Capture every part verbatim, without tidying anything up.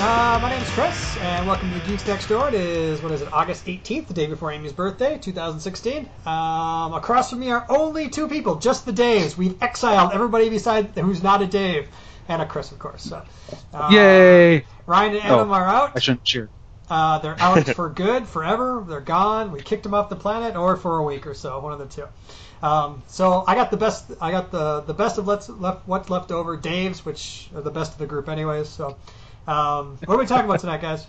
Uh, my name's Chris, and welcome to Geeks Next Door. It is, what is it, August eighteenth, the day before Amy's birthday, two thousand sixteen. Um, across from me are only two people, just the Daves. We've exiled everybody beside who's not a Dave, and a Chris, of course. So, uh, Yay! Ryan and Adam oh, are out. I shouldn't cheer. Uh, they're out for good, forever. They're gone. We kicked them off the planet, or for a week or so, one of the two. Um, so I got the best. I got the the best of let's left what's left over, Daves, which are the best of the group, anyways. So. Um, what are we talking about tonight, guys?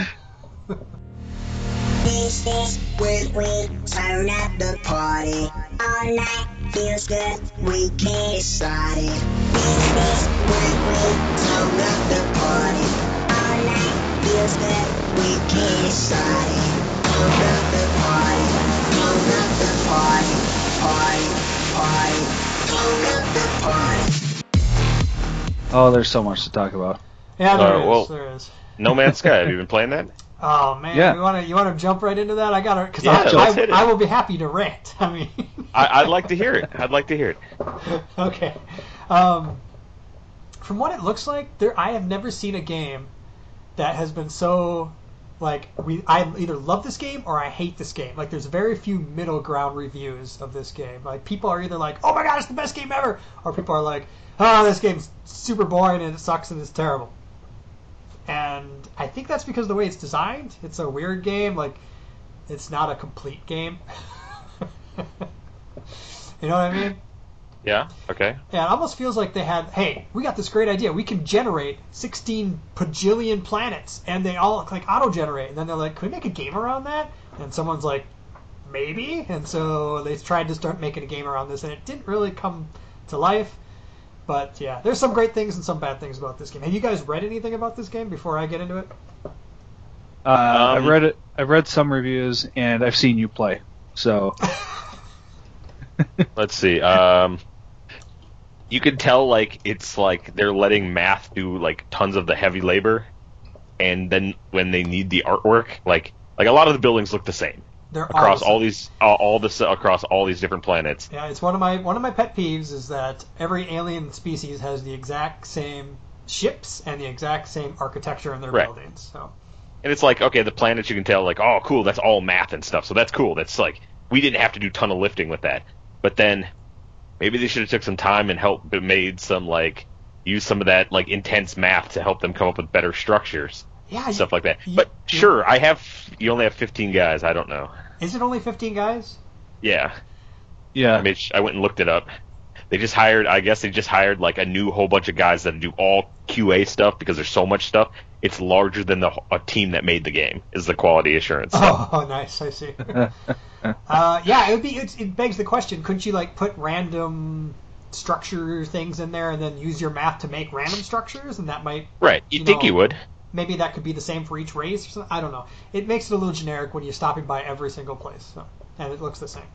This is when we turn up the party. All night feels good, we can't decide it. This is when we turn up the party. All night feels good, we can't decide it. Turn up the party, turn up the party, party, party, turn up the party. Oh, there's so much to talk about. Yeah, there Uh, is. well, There is. No Man's Sky. Have you been playing that? Oh man, Yeah. you want to you want to jump right into that? I got to because Yeah, I, let's I, hit it. I will be happy to rant. I mean, I, I'd like to hear it. I'd like to hear it. okay. Um, from what it looks like, there I have never seen a game that has been so like we I either love this game or I hate this game. Like there's very few middle ground reviews of this game. Like people are either like, oh my god, it's the best game ever, or people are like, oh, this game's super boring and it sucks and it's terrible. And I think that's because of the way it's designed. It's a weird game. Like, it's not a complete game. You know what I mean? Yeah. Okay. Yeah, it almost feels like they had, hey, we got this great idea. We can generate sixteen bajillion planets, and they all like auto-generate. And then they're like, can we make a game around that? And someone's like, maybe. And so they tried to start making a game around this, and it didn't really come to life. But yeah, there's some great things and some bad things about this game. Have you guys read anything about this game before I get into it? Uh, I've Um, read it. I've read some reviews, and I've seen you play. So Let's see. Um, you can tell like it's like they're letting math do like tons of the heavy labor, and then when they need the artwork, like like a lot of the buildings look the same There across are all these all, all this across all these different planets. Yeah, it's one of my one of my pet peeves is that every alien species has the exact same ships and the exact same architecture in their Right. buildings. So And it's like, okay, the planets you can tell, like, oh, cool, that's all math and stuff, so that's cool. That's like, we didn't have to do a ton of lifting with that. But then, maybe they should have took some time and helped, but made some, like, use some of that, like, intense math to help them come up with better structures, yeah, stuff like that. you- But you- sure, I have, you only have fifteen guys, I don't know. is it only fifteen guys? Yeah, yeah, I made, I went and looked it up. They just hired, I guess they just hired, like, a new whole bunch of guys that do all Q A stuff, because there's so much stuff. It's larger than the a team that made the game, is the quality assurance. Oh, oh, nice. I see. uh, yeah, it would be. It, it begs the question: couldn't you like put random structure things in there and then use your math to make random structures, and that might Right, you'd you think know, you would. maybe that could be the same for each race or something. I don't know. It makes it a little generic when you're stopping by every single place, so, and it looks the same.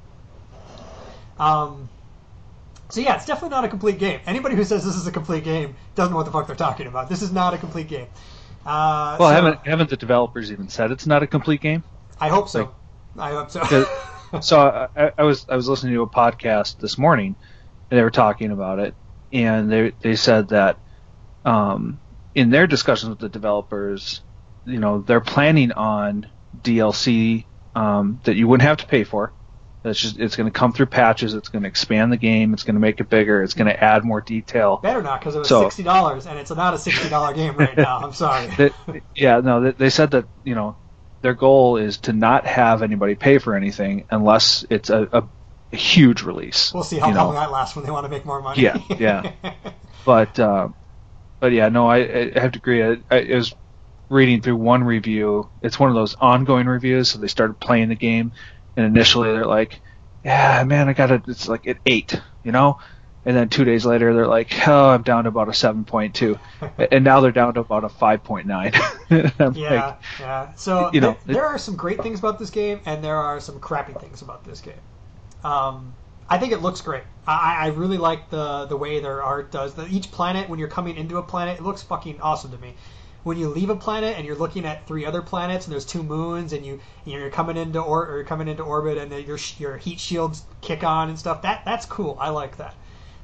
Um. So yeah, it's definitely not a complete game. Anybody who says this is a complete game doesn't know what the fuck they're talking about. This is not a complete game. Uh, well, so, haven't haven't the developers even said it's not a complete game? I hope so. like- I hope so. 'Cause- so I, I was I was listening to a podcast this morning, and they were talking about it, and they they said that um, in their discussions with the developers, you know, they're planning on D L C um, that you wouldn't have to pay for. It's just it's going to come through patches. It's going to expand the game. It's going to make it bigger. It's going to add more detail. Better not, because it was So- sixty dollars, and it's not a sixty dollar game right now. I'm sorry. That, yeah, no, they, they said that you know their goal is to not have anybody pay for anything unless it's a, a, a huge release. We'll see how you know? long that lasts when they want to make more money. Yeah, yeah. But uh, but yeah, no, I, I have to agree. I, I was reading through one review. It's one of those ongoing reviews. So they started playing the game, and initially they're like, "Yeah, man, I got it. It's like at eight, you know." And then two days later, they're like, "Oh, I'm down to about a seven point two," and now they're down to about a five point nine. I'm yeah, like, yeah. So you know, th- there are some great things about this game, and there are some crappy things about this game. Um, I think it looks great. I, I really like the the way their art does. The, each planet, when you're coming into a planet, it looks fucking awesome to me. When you leave a planet and you're looking at three other planets and there's two moons and you you're coming into or, or you're coming into orbit and the, your your heat shields kick on and stuff. That that's cool. I like that.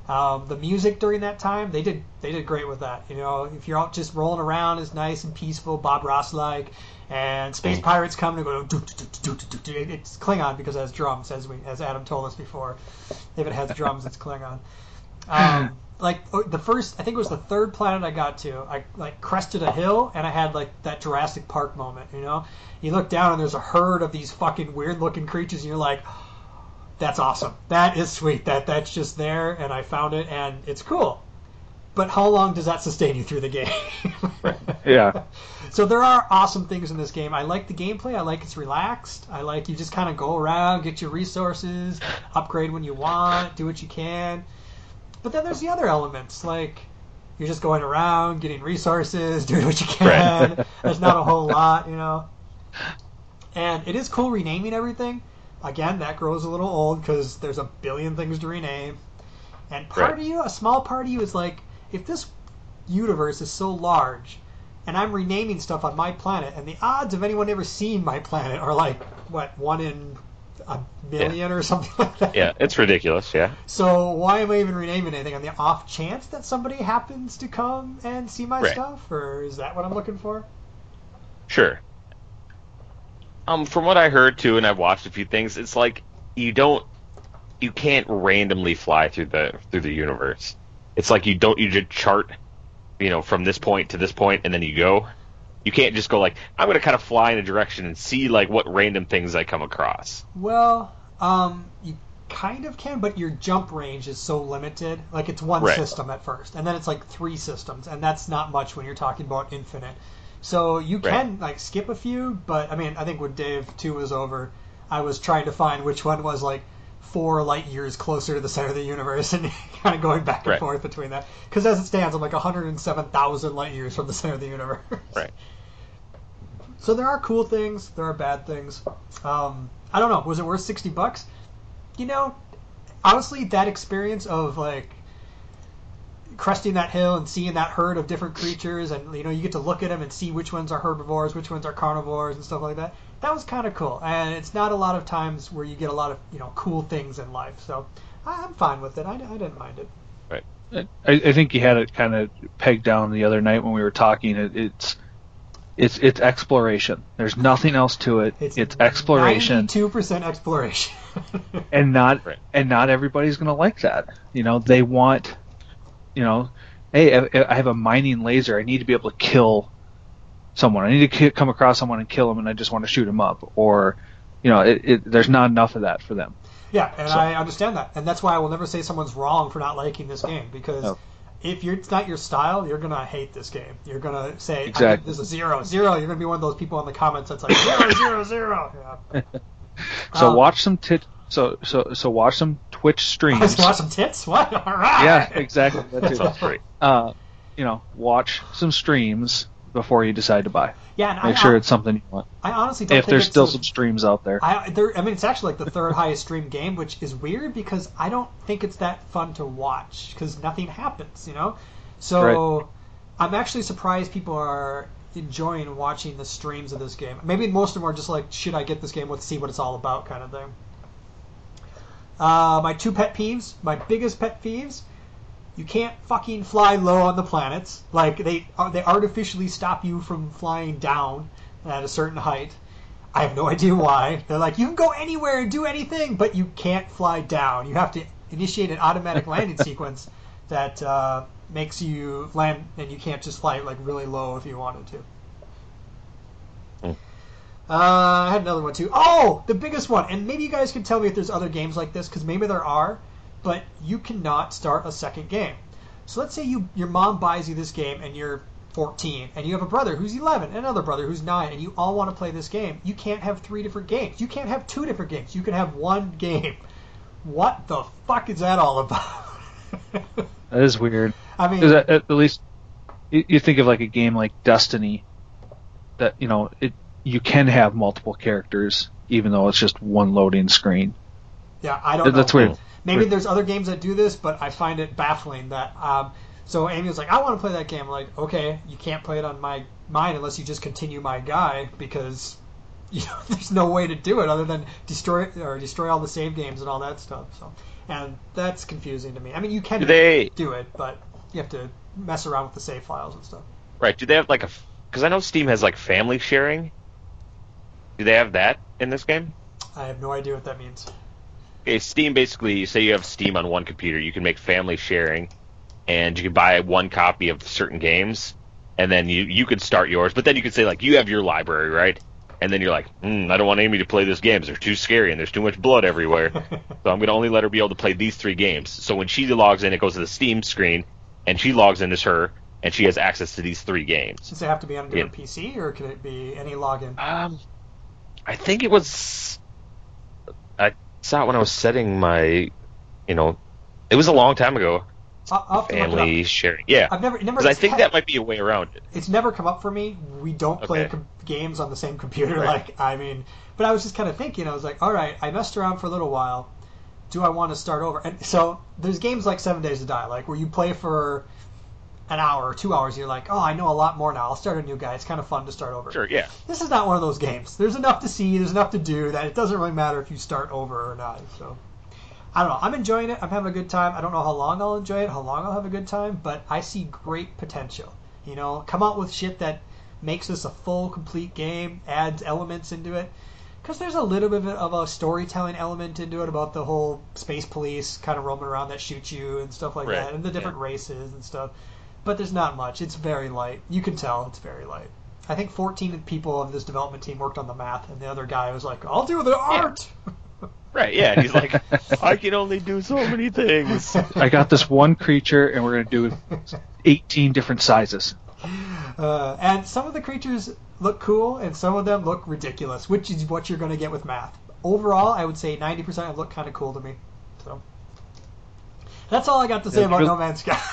Um, the music during that time, they did they did great with that. You know, if you're out just rolling around, it's nice and peaceful, Bob Ross like, and space pirates come and go. Do, do, do, do, do, do. It's Klingon because it has drums, as we as Adam told us before. If it has drums, it's Klingon. Um, like the first, I think it was the third planet I got to. I like crested a hill and I had like that Jurassic Park moment. You know, you look down and there's a herd of these fucking weird looking creatures, and you're like, that's awesome. That is sweet. That that's just there, and I found it, and it's cool. But how long does that sustain you through the game? Yeah. So there are awesome things in this game. I like the gameplay. I like it's relaxed. I like you just kind of go around, get your resources, upgrade when you want, do what you can. But then there's the other elements, like you're just going around, getting resources, doing what you can. Right. There's not a whole lot, you know. And it is cool renaming everything. Again, that grows a little old because there's a billion things to rename. And part right. of you, a small part of you is like, if this universe is so large and I'm renaming stuff on my planet, and the odds of anyone ever seeing my planet are like, what, one in a million yeah. or something like that? Yeah, it's ridiculous, yeah. So why am I even renaming anything? On the off chance that somebody happens to come and see my right. stuff? Or is that what I'm looking for? Sure. Um, from what I heard too, and I've watched a few things, it's like you don't, you can't randomly fly through the through the universe. It's like you don't, you just chart, you know, from this point to this point, and then you go. You can't just go like, I'm going to kind of fly in a direction and see like what random things I come across. Well, um, you kind of can, but your jump range is so limited. Like it's one right. system at first, and then it's like three systems, and that's not much when you're talking about infinite. So you can right. like skip a few, but I mean, I think when Dave two was over, I was trying to find which one was like four light years closer to the center of the universe, and kind of going back and right. forth between that. Because as it stands, I'm like one hundred seven thousand light years from the center of the universe. Right. So there are cool things, there are bad things. Um, I don't know. Was it worth sixty bucks? You know, honestly, that experience of like cresting that hill and seeing that herd of different creatures, and you know, you get to look at them and see which ones are herbivores, which ones are carnivores, and stuff like that. That was kind of cool, and it's not a lot of times where you get a lot of you know cool things in life. So I'm fine with it. I, I didn't mind it. Right. I, I think you had it kind of pegged down the other night when we were talking. It, it's it's it's exploration. There's nothing else to it. It's, it's exploration. ninety-two percent exploration. and not right. and not everybody's gonna like that. You know, they want. You know, hey, I have a mining laser. I need to be able to kill someone. I need to come across someone and kill them, and I just want to shoot them up. Or, you know, it, it, there's not enough of that for them. Yeah, and so. I understand that. And that's why I will never say someone's wrong for not liking this game. Because no. if you're, it's not your style, you're going to hate this game. You're going to say, exactly. this is zero, zero. You're going to be one of those people in the comments that's like, zero, zero, zero. Yeah. so um, watch some tit. So so so watch some Twitch streams. Watch some tits? What? All right. Yeah, exactly. That sounds great. Uh, you know, watch some streams before you decide to buy. Yeah, and make I, sure I, it's something you want. I honestly don't if think there's it's still a, some streams out there. I, there. I mean, it's actually like the third highest streamed game, which is weird because I don't think it's that fun to watch because nothing happens, you know. So right. I'm actually surprised people are enjoying watching the streams of this game. Maybe most of them are just like, should I get this game? Let's see what it's all about, kind of thing. Uh, my two pet peeves, my biggest pet peeves, you can't fucking fly low on the planets. Like, they they artificially stop you from flying down at a certain height. I have no idea why. They're like, you can go anywhere and do anything, but you can't fly down. You have to initiate an automatic landing sequence that uh, makes you land, and you can't just fly like really low if you wanted to. Uh, I had another one too. Oh, the biggest one. And maybe you guys can tell me if there's other games like this, because maybe there are, but you cannot start a second game. So let's say you your mom buys you this game and you're fourteen, and you have a brother who's eleven, and another brother who's nine, and you all want to play this game. You can't have three different games. You can't have two different games. You can have one game. What the fuck is that all about? That is weird. I mean, at, at least you, you think of like a game like Destiny, that you know it. You can have multiple characters, even though it's just one loading screen. Yeah, I don't know. That's weird. Maybe weird. there's other games that do this, but I find it baffling that. Um, so Amy was like, "I want to play that game." I'm like, okay, you can't play it on my mine unless you just continue my guide, because you know there's no way to do it other than destroy or destroy all the save games and all that stuff. So and that's confusing to me. I mean, you can Do they do it, but you have to mess around with the save files and stuff. right? Do they have like a? Because I know Steam has like family sharing. Do they have that in this game? I have no idea what that means. Okay, Steam basically, say you have Steam on one computer, you can make family sharing, and you can buy one copy of certain games, and then you you could start yours. But then you could say like you have your library, right? And then you're like, mm, I don't want Amy to play this game. They're too scary and there's too much blood everywhere. So I'm going to only let her be able to play these three games. So when she logs in, it goes to the Steam screen, and she logs in as her, and she has access to these three games. Does it have to be on a different Yeah. P C, or can it be any login? Um, I think it was. I saw it when I was setting my, you know, it was a long time ago. I'll, I'll have to look it Family up. sharing, yeah. I've never, never. Because I think that might be a way around it. It's never come up for me. We don't play Okay. com- games on the same computer. Right. Like, I mean, but I was just kind of thinking. I was like, all right, I messed around for a little while. Do I want to start over? And so there's games like Seven Days to Die, like where you play for an hour or two hours. And you're like, oh, I know a lot more now. I'll start a new guy. It's kind of fun to start over. Sure, yeah. This is not one of those games. There's enough to see. There's enough to do that it doesn't really matter if you start over or not. So. I don't know. I'm enjoying it. I'm having a good time. I don't know how long I'll enjoy it, how long I'll have a good time, but I see great potential. You know, come out with shit that makes this a full, complete game, adds elements into it. Because there's a little bit of a storytelling element into it about the whole space police kind of roaming around that shoot you and stuff like Right. that, and the different Yeah. races and stuff. But there's not much. It's very light. You can tell it's very light. I think fourteen people of this development team worked on the math, and the other guy was like, I'll do the art! Right, yeah. And he's like, I can only do so many things. I got this one creature, and we're going to do eighteen different sizes. Uh, and some of the creatures look cool, and some of them look ridiculous, which is what you're going to get with math. Overall, I would say ninety percent of them look kind of cool to me. So that's all I got to say Yeah, about because- No Man's Sky.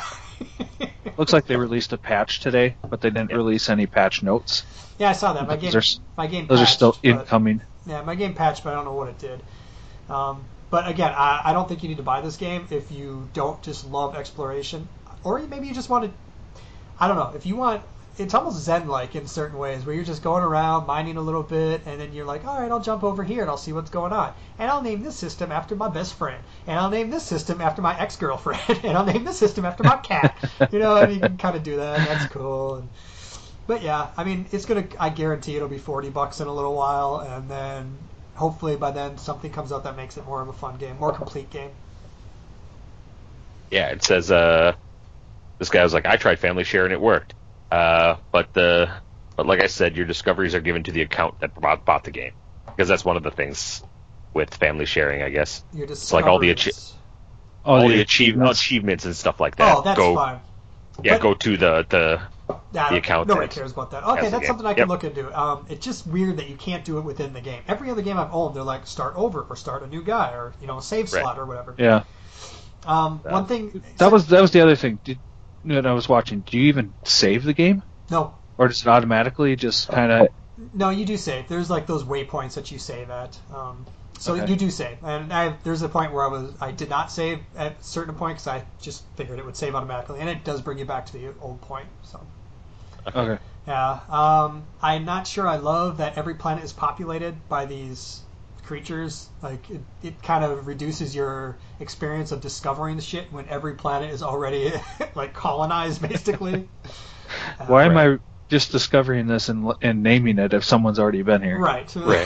Looks like they released a patch today, but they didn't release any patch notes. Yeah, I saw that. My game, Those are, my game. those are patched, still but- incoming. Yeah, my game patched, but I don't know what it did. Um, but again, I, I don't think you need to buy this game if you don't just love exploration, or maybe you just want to. I don't know. If you want, it's almost Zen-like in certain ways, where you're just going around mining a little bit, and then you're like, all right, I'll jump over here and I'll see what's going on, and I'll name this system after my best friend, and I'll name this system after my ex-girlfriend, and I'll name this system after my cat. You know, and you can kind of do that. And that's cool. And, but yeah, I mean, it's gonna. I guarantee it'll be forty bucks in a little while, and then hopefully by then something comes out that makes it more of a fun game, more complete game. Yeah, it says, uh, this guy was like, I tried family share and it worked. Uh, but the, but like I said, your discoveries are given to the account that bought, bought the game. Because that's one of the things with family sharing, I guess. You're It's like all the discoveries. achi- Oh, all the the achieve- achievements. achievements and stuff like that. Oh, that's go, fine. Yeah, But- go to the, the Nah, the account Nobody that cares about that. has Okay, the that's game. something I can Yep. look into. Um, it's just weird that you can't do it within the game. Every other game I've owned, they're like start over or start a new guy or you know a save Right. slot or whatever. Yeah, Um, That- one thing that was that was the other thing. Did, that I was watching. Do you even save the game, no, or does it automatically just kind of? no, you do save. There's like those waypoints that you save at. Um, so Okay. you do save, and I, there's a point where I was I did not save at a certain point because I just figured it would save automatically, and it does bring you back to the old point. So. Okay. Yeah, um, I'm not sure I love that every planet is populated by these creatures. Like, it, it kind of reduces your experience of discovering the shit when every planet is already, like, colonized, basically. Uh, Why am right. I just discovering this and and naming it if someone's already been here? Right. Right.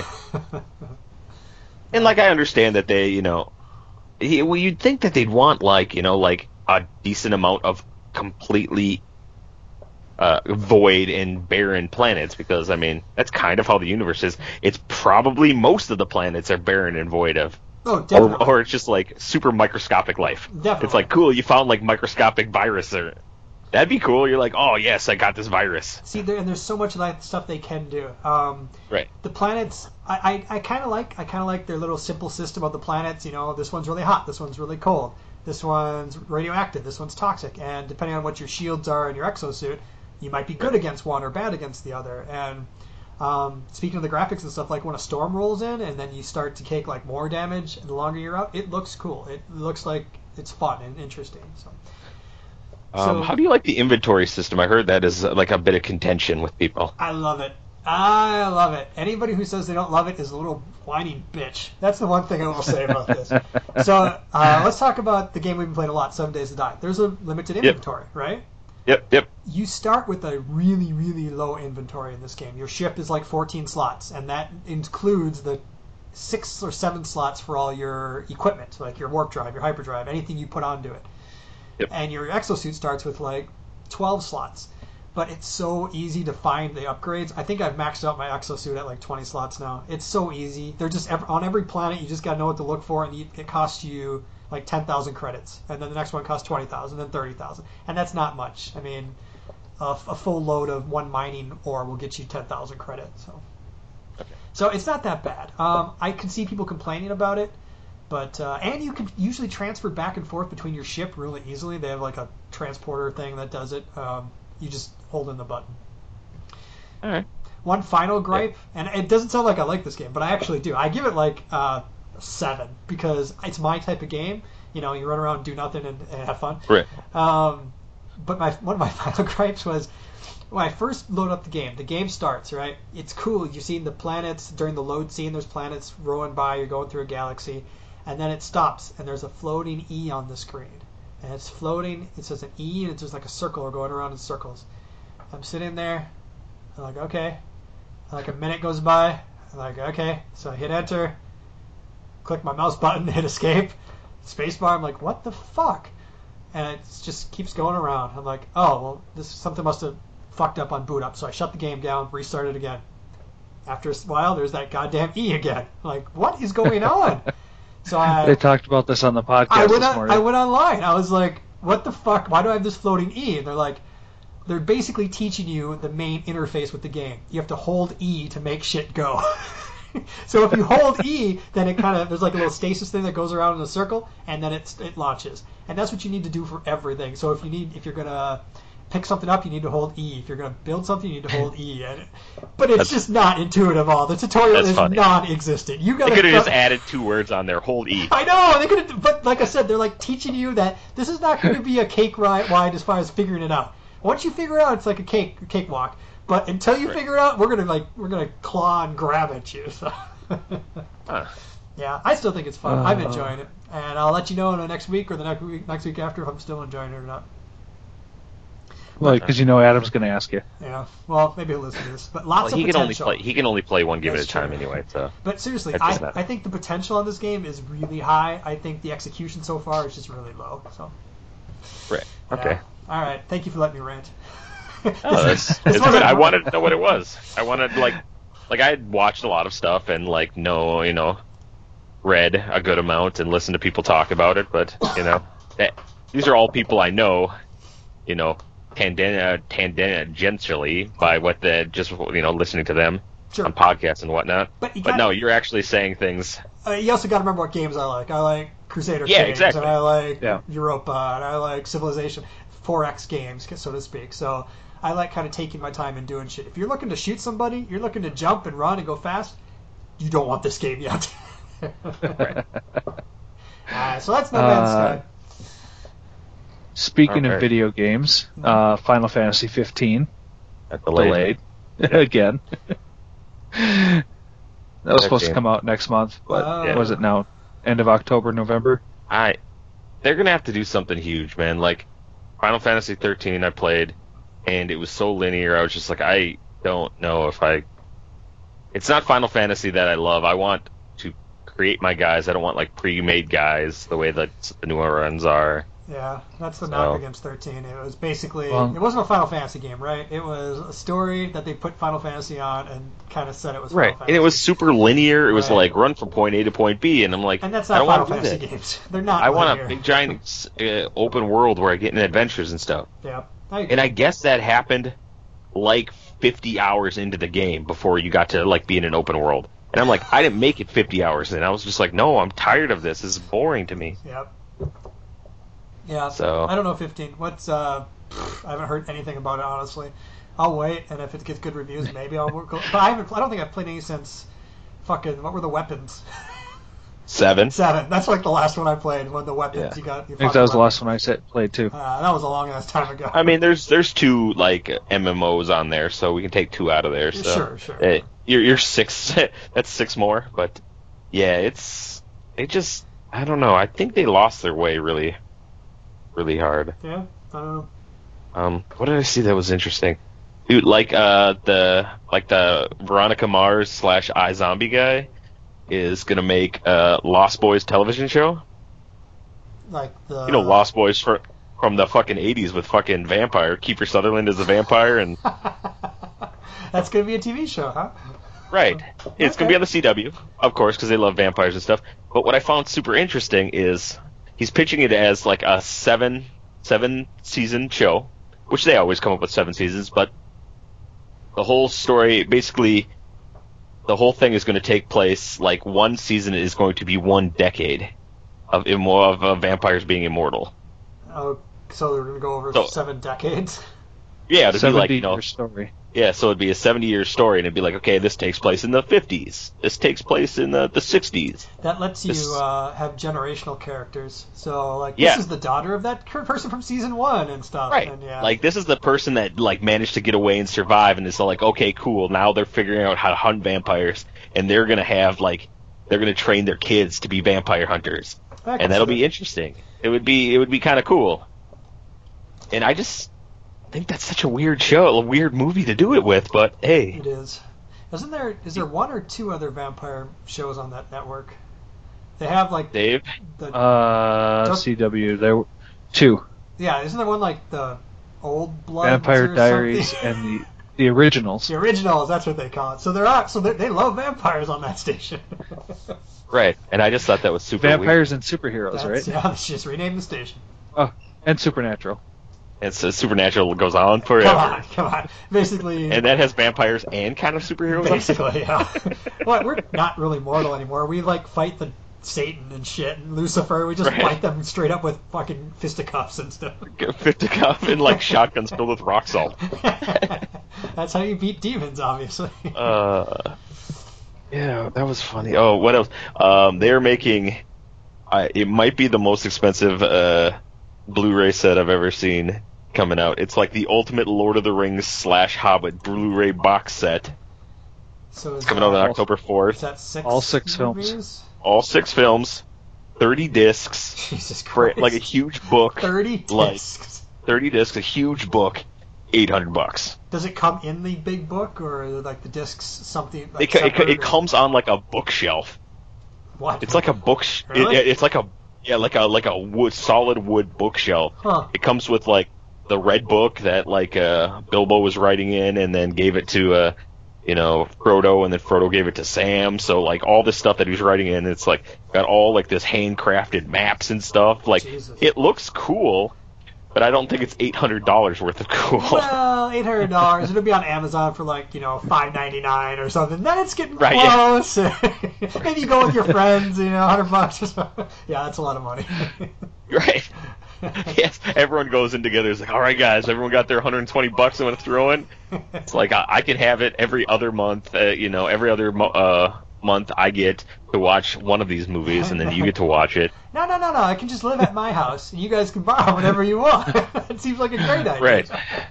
And like I understand that they, you know, he, well, you'd think that they'd want like, you know, like a decent amount of completely uh, void and barren planets because I mean that's kind of how the universe is. It's probably most of the planets are barren and void of, Oh, definitely. or, or it's just like super microscopic life. Definitely. It's like cool, you found like microscopic virus or that'd be cool. You're like, oh yes, I got this virus. See, there, and there's so much of that stuff they can do. Um, Right. the planets, I, I, I kind of like I kind of like their little simple system of the planets. You know, this one's really hot, this one's really cold, this one's radioactive, this one's toxic, and depending on what your shields are and your exosuit, you might be good against one or bad against the other. And um, speaking of the graphics and stuff, like when a storm rolls in and then you start to take like more damage the longer you're out, it looks cool. It looks like it's fun and interesting. So. Um, So- how do you like the inventory system? I heard that is uh, like a bit of contention with people. I love it. I love it. Anybody who says they don't love it is a little whining bitch. That's the one thing I will say about this. So uh, let's talk about the game we've been playing a lot, Seven Days to Die. There's a limited inventory, yep. right? Yep, yep. You start with a really, really low inventory in this game. Your ship is like fourteen slots, and that includes the six or seven slots for all your equipment, like your warp drive, your hyperdrive, anything you put onto it. Yep. And your exosuit starts with like twelve slots. But it's so easy to find the upgrades. I think I've maxed out my exosuit at like twenty slots now. It's so easy. They're just on every planet. You just gotta know what to look for, and you, it costs you like ten thousand credits, and then the next one costs twenty thousand, then thirty thousand, and that's not much. I mean, a, a full load of one mining ore will get you ten thousand credits. So, okay. so it's not that bad. Um, I can see people complaining about it, but uh, and you can usually transfer back and forth between your ship really easily. They have like a transporter thing that does it. Um, You just hold in the button. All right. One final gripe, and it doesn't sound like I like this game, but I actually do. I give it like uh, seven because it's my type of game. You know, you run around, do nothing, and, and have fun. Right. Um, but my one of my final gripes was when I first load up the game. The game starts, right? It's cool. You're seeing the planets during the load scene. There's planets rolling by. You're going through a galaxy, and then it stops, and there's a floating E on the screen. And it's floating. It says an E, and it's just like a circle going around in circles. I'm sitting there. I'm like, okay. Like a minute goes by. I'm like, okay. So I hit enter. Click my mouse button, hit escape. Spacebar. I'm like, what the fuck? And it just keeps going around. I'm like, oh, well, this something must have fucked up on boot up. So I shut the game down, restart it again. After a while, there's that goddamn E again. I'm like, what is going on? So I, they talked about this on the podcast I went this on, morning. I went online. I was like, what the fuck? Why do I have this floating E? And they're like, they're basically teaching you the main interface with the game. You have to hold E to make shit go. So if you hold E, then it kind of, there's like a little stasis thing that goes around in a circle, and then it, it launches. And that's what you need to do for everything. So if you need, if you're going to pick something up, you need to hold E. If you're going to build something, you need to hold E. And, but it's That's, just not intuitive at all. The tutorial is funny. non-existent. You got They could have just added two words on there. Hold E. I know they could have, but like I said, they're like teaching you that this is not going to be a cake ride wide as far as figuring it out. Once you figure it out, it's like a cake a cakewalk. But until you Right. figure it out, we're gonna like we're gonna claw and grab at you. So. Huh. Yeah, I still think it's fun. Uh, I'm enjoying it, and I'll let you know in the next week or the next week next week after if I'm still enjoying it or not. Well, because you know Adam's going to ask you. Yeah, well, maybe he'll listen to this, but lots Well, he of can only potential. play. He can only play one game That's at a time true. anyway. So. But seriously, That I, does matter. I think the potential on this game is really high. I think the execution so far is just really low. So. Right. Yeah. Okay. All right. Thank you for letting me rant. Oh, that's, This it's wasn't- good. I wanted to know what it was. I wanted like, like I had watched a lot of stuff and like know, you know, read a good amount and listened to people talk about it. But you know, that, these are all people I know, you know, tangent, tangentially by what the just you know listening to them Sure. on podcasts and whatnot. But you But got- no, you're actually saying things. Uh, you also got to remember what games I like. I like Crusader Yeah, games, exactly. and I like Yeah. Europa, and I like Civilization, four X games, so to speak. So I like kind of taking my time and doing shit. If you're looking to shoot somebody, you're looking to jump and run and go fast, you don't want this game yet. Right. uh, so that's No Man's Uh, Sky. Speaking Okay. of video games, uh, Final Fantasy fifteen That's delayed. delayed again. That was supposed to Okay. come out next month, but Oh. was it now? End of October, November? I, they're gonna have to do something huge, man. Like Final Fantasy thirteen, I played, and it was so linear. I was just like, I don't know if I. It's not Final Fantasy that I love. I want to create my guys. I don't want like pre-made guys the way that the newer runs are. Yeah, that's the So- knock against thirteen. It was basically, Well- it wasn't a Final Fantasy game, right? It was a story that they put Final Fantasy on and kind of said it was Right, Final and Fantasy. it was super linear. It was Right. like run from point A to point B, and I'm like, And that's I not don't Final want to do Fantasy that. games. They're not I want a linear. big giant uh, open world where I get in adventures and stuff. Yeah. I agree. And I guess that happened like fifty hours into the game before you got to like be in an open world. And I'm like, I didn't make it fifty hours in. I was just like, no, I'm tired of this. This is boring to me. Yep. Yeah. So- I don't know fifteen. What's uh? pff, I haven't heard anything about it honestly. I'll wait, and if it gets good reviews, maybe I'll work. But I haven't. I don't think I've played any since. Fucking. What were the weapons? Seven. Seven. That's like the last one I played when the weapons Yeah. you got. You I think that was the last one I set, played too. Uh, that was a long ass time ago. I mean, there's there's two like M M Os on there, so we can take two out of there. So Sure, sure. eh, you're you're six. That's six more, but yeah, it's it just I don't know. I think they lost their way really, really hard. Yeah. I don't know. Um, what did I see that was interesting? Dude, like uh the like the Veronica Mars slash iZombie guy is gonna make a Lost Boys television show. Like the. You know, Lost Boys for, from the fucking eighties with fucking vampire. Kiefer Sutherland is a vampire, and That's gonna be a T V show, huh? right, it's Okay. gonna be on the C W, of course, because they love vampires and stuff. But what I found super interesting is he's pitching it as like a seven seven season show, which they always come up with seven seasons, but the whole story, basically, the whole thing is going to take place, like, one season is going to be one decade of, immo- of uh, vampires being immortal. Oh, so they're gonna go over So- seven decades. Yeah, it'd be like, you know, seventy-year story. yeah, so it'd be a seventy-year story, and it'd be like, okay, this takes place in the fifties. This takes place in the, the sixties. That lets you This- uh, have generational characters. So, like, Yeah. this is the daughter of that cur- person from season one and stuff. Right. And, yeah. Like, this is the person that, like, managed to get away and survive, and it's like, okay, cool, now they're figuring out how to hunt vampires, and they're gonna have, like, they're gonna train their kids to be vampire hunters. I can And that'll see be that. interesting. It would be it would be kind of cool. And I just think that's such a weird show, a weird movie to do it with. But hey, It is. Isn't there? Is there one or two other vampire shows on that network? They have like Dave, the Uh, Don't- C W. There were two. yeah. Isn't there one like the Old Blood Vampire Diaries and the the originals. the originals? That's what they call it. So there are. So they, they love vampires on that station. right? And I just thought that was super weird. Vampires and superheroes, That's, right? Yeah, let's just rename the station. Oh, and Supernatural. And so Supernatural goes on forever, Come on, come on. Basically, and that has vampires and kind of superheroes. on it. basically, yeah. Well, we're not really mortal anymore. We like fight the Satan and shit and Lucifer. We just Right. fight them straight up with fucking fisticuffs and stuff. Fit to cuff and like shotguns filled with rock salt. That's how you beat demons, obviously. Uh, yeah, that was funny. Oh, what else? Um, they're making. I it might be the most expensive uh, Blu-ray set I've ever seen coming out. It's like the ultimate Lord of the Rings slash Hobbit Blu-ray box set. So is It's coming that, out on All- October is fourth. that six All six films. movies? All six films, thirty discs, Jesus for Christ. like a huge book. thirty like- discs. thirty discs, a huge book, eight hundred bucks. Does it come in the big book or are like the discs something? Like It, co- it, co- separate it or- comes on like a bookshelf. What? It's like a book. Sh- Really? it, it's like a yeah, like a like a wood solid wood bookshelf. Huh. It comes with like the red book that like uh, Bilbo was writing in, and then gave it to uh, you know Frodo, and then Frodo gave it to Sam. So like all this stuff that he was writing in, it's like got all like this handcrafted maps and stuff. Like Jesus. it looks cool, but I don't think it's eight hundred dollars worth of cool. Well, eight hundred dollars. It'll be on Amazon for like you know five ninety nine or something. Then it's getting Right, yeah. close. Maybe you go with your friends. You know, hundred bucks or something. Yeah, that's a lot of money. Right. Yes, everyone goes in together. It's like, all right, guys, everyone got their one hundred twenty bucks I'm going to throw in. It's like I, I can have it every other month. Uh, you know, every other mo- uh, month I get to watch one of these movies, and then you get to watch it. No, no, no, no. I can just live at my house. And you guys can borrow whatever you want. It seems like a great idea. Right.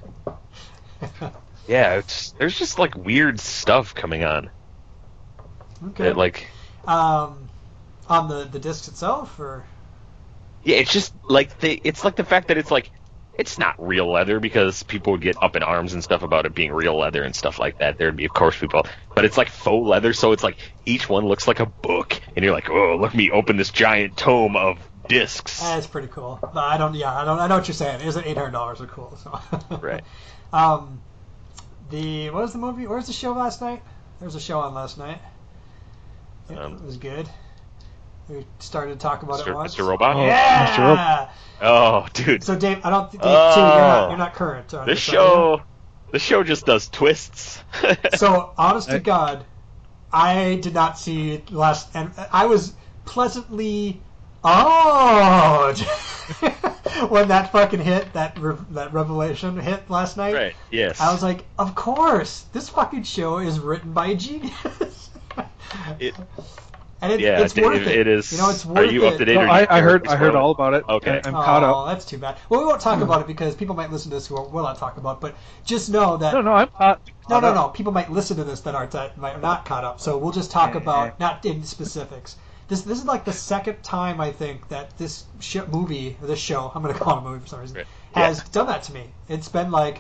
Yeah, it's there's just like weird stuff coming on. Okay. That, like, um, on the the disc itself, or yeah, it's just like the it's like the fact that it's like it's not real leather, because people would get up in arms and stuff about it being real leather and stuff like that. There'd be, of course, people, but it's like faux leather, so it's like each one looks like a book, and you're like, oh, let me open this giant tome of discs. that's pretty cool. But I don't. Yeah, I don't. I know what you're saying. Is it eight hundred dollars are cool? So. Right. Um, the what was the movie? Where was the show last night? There was a show on last night. It, Um, it was good. We started to talk about Mister it once. Mister Robot? Oh, Yeah. Mister Robot. Oh, dude, So Dave, I don't. Dave, too, Oh. you're not. You're not current. on this are show, the show just does twists. you? So honest to I- God, I did not see last, and I was pleasantly awed when that fucking hit, that re- that revelation hit last night. Right. Yes. I was like, of course, this fucking show is written by a genius. It- and it, Yeah, it's it- worth it. it is- You know, it's are worth you it. up to date? No, or you- I, I heard you I heard spoiled all it? about it. Okay. I, I'm oh, caught up. that's too bad. Well, we won't talk about it because people might listen to this who will not talk about it, but just know that... No, no, I'm caught. No, caught no, up. no. People might listen to this that aren't that might not caught up. So we'll just talk Yeah, about yeah. not in specifics. This this is like the second time I think that this sh- movie, or this show, I'm going to call it a movie for some reason, Right. has Yeah. done that to me. It's been like,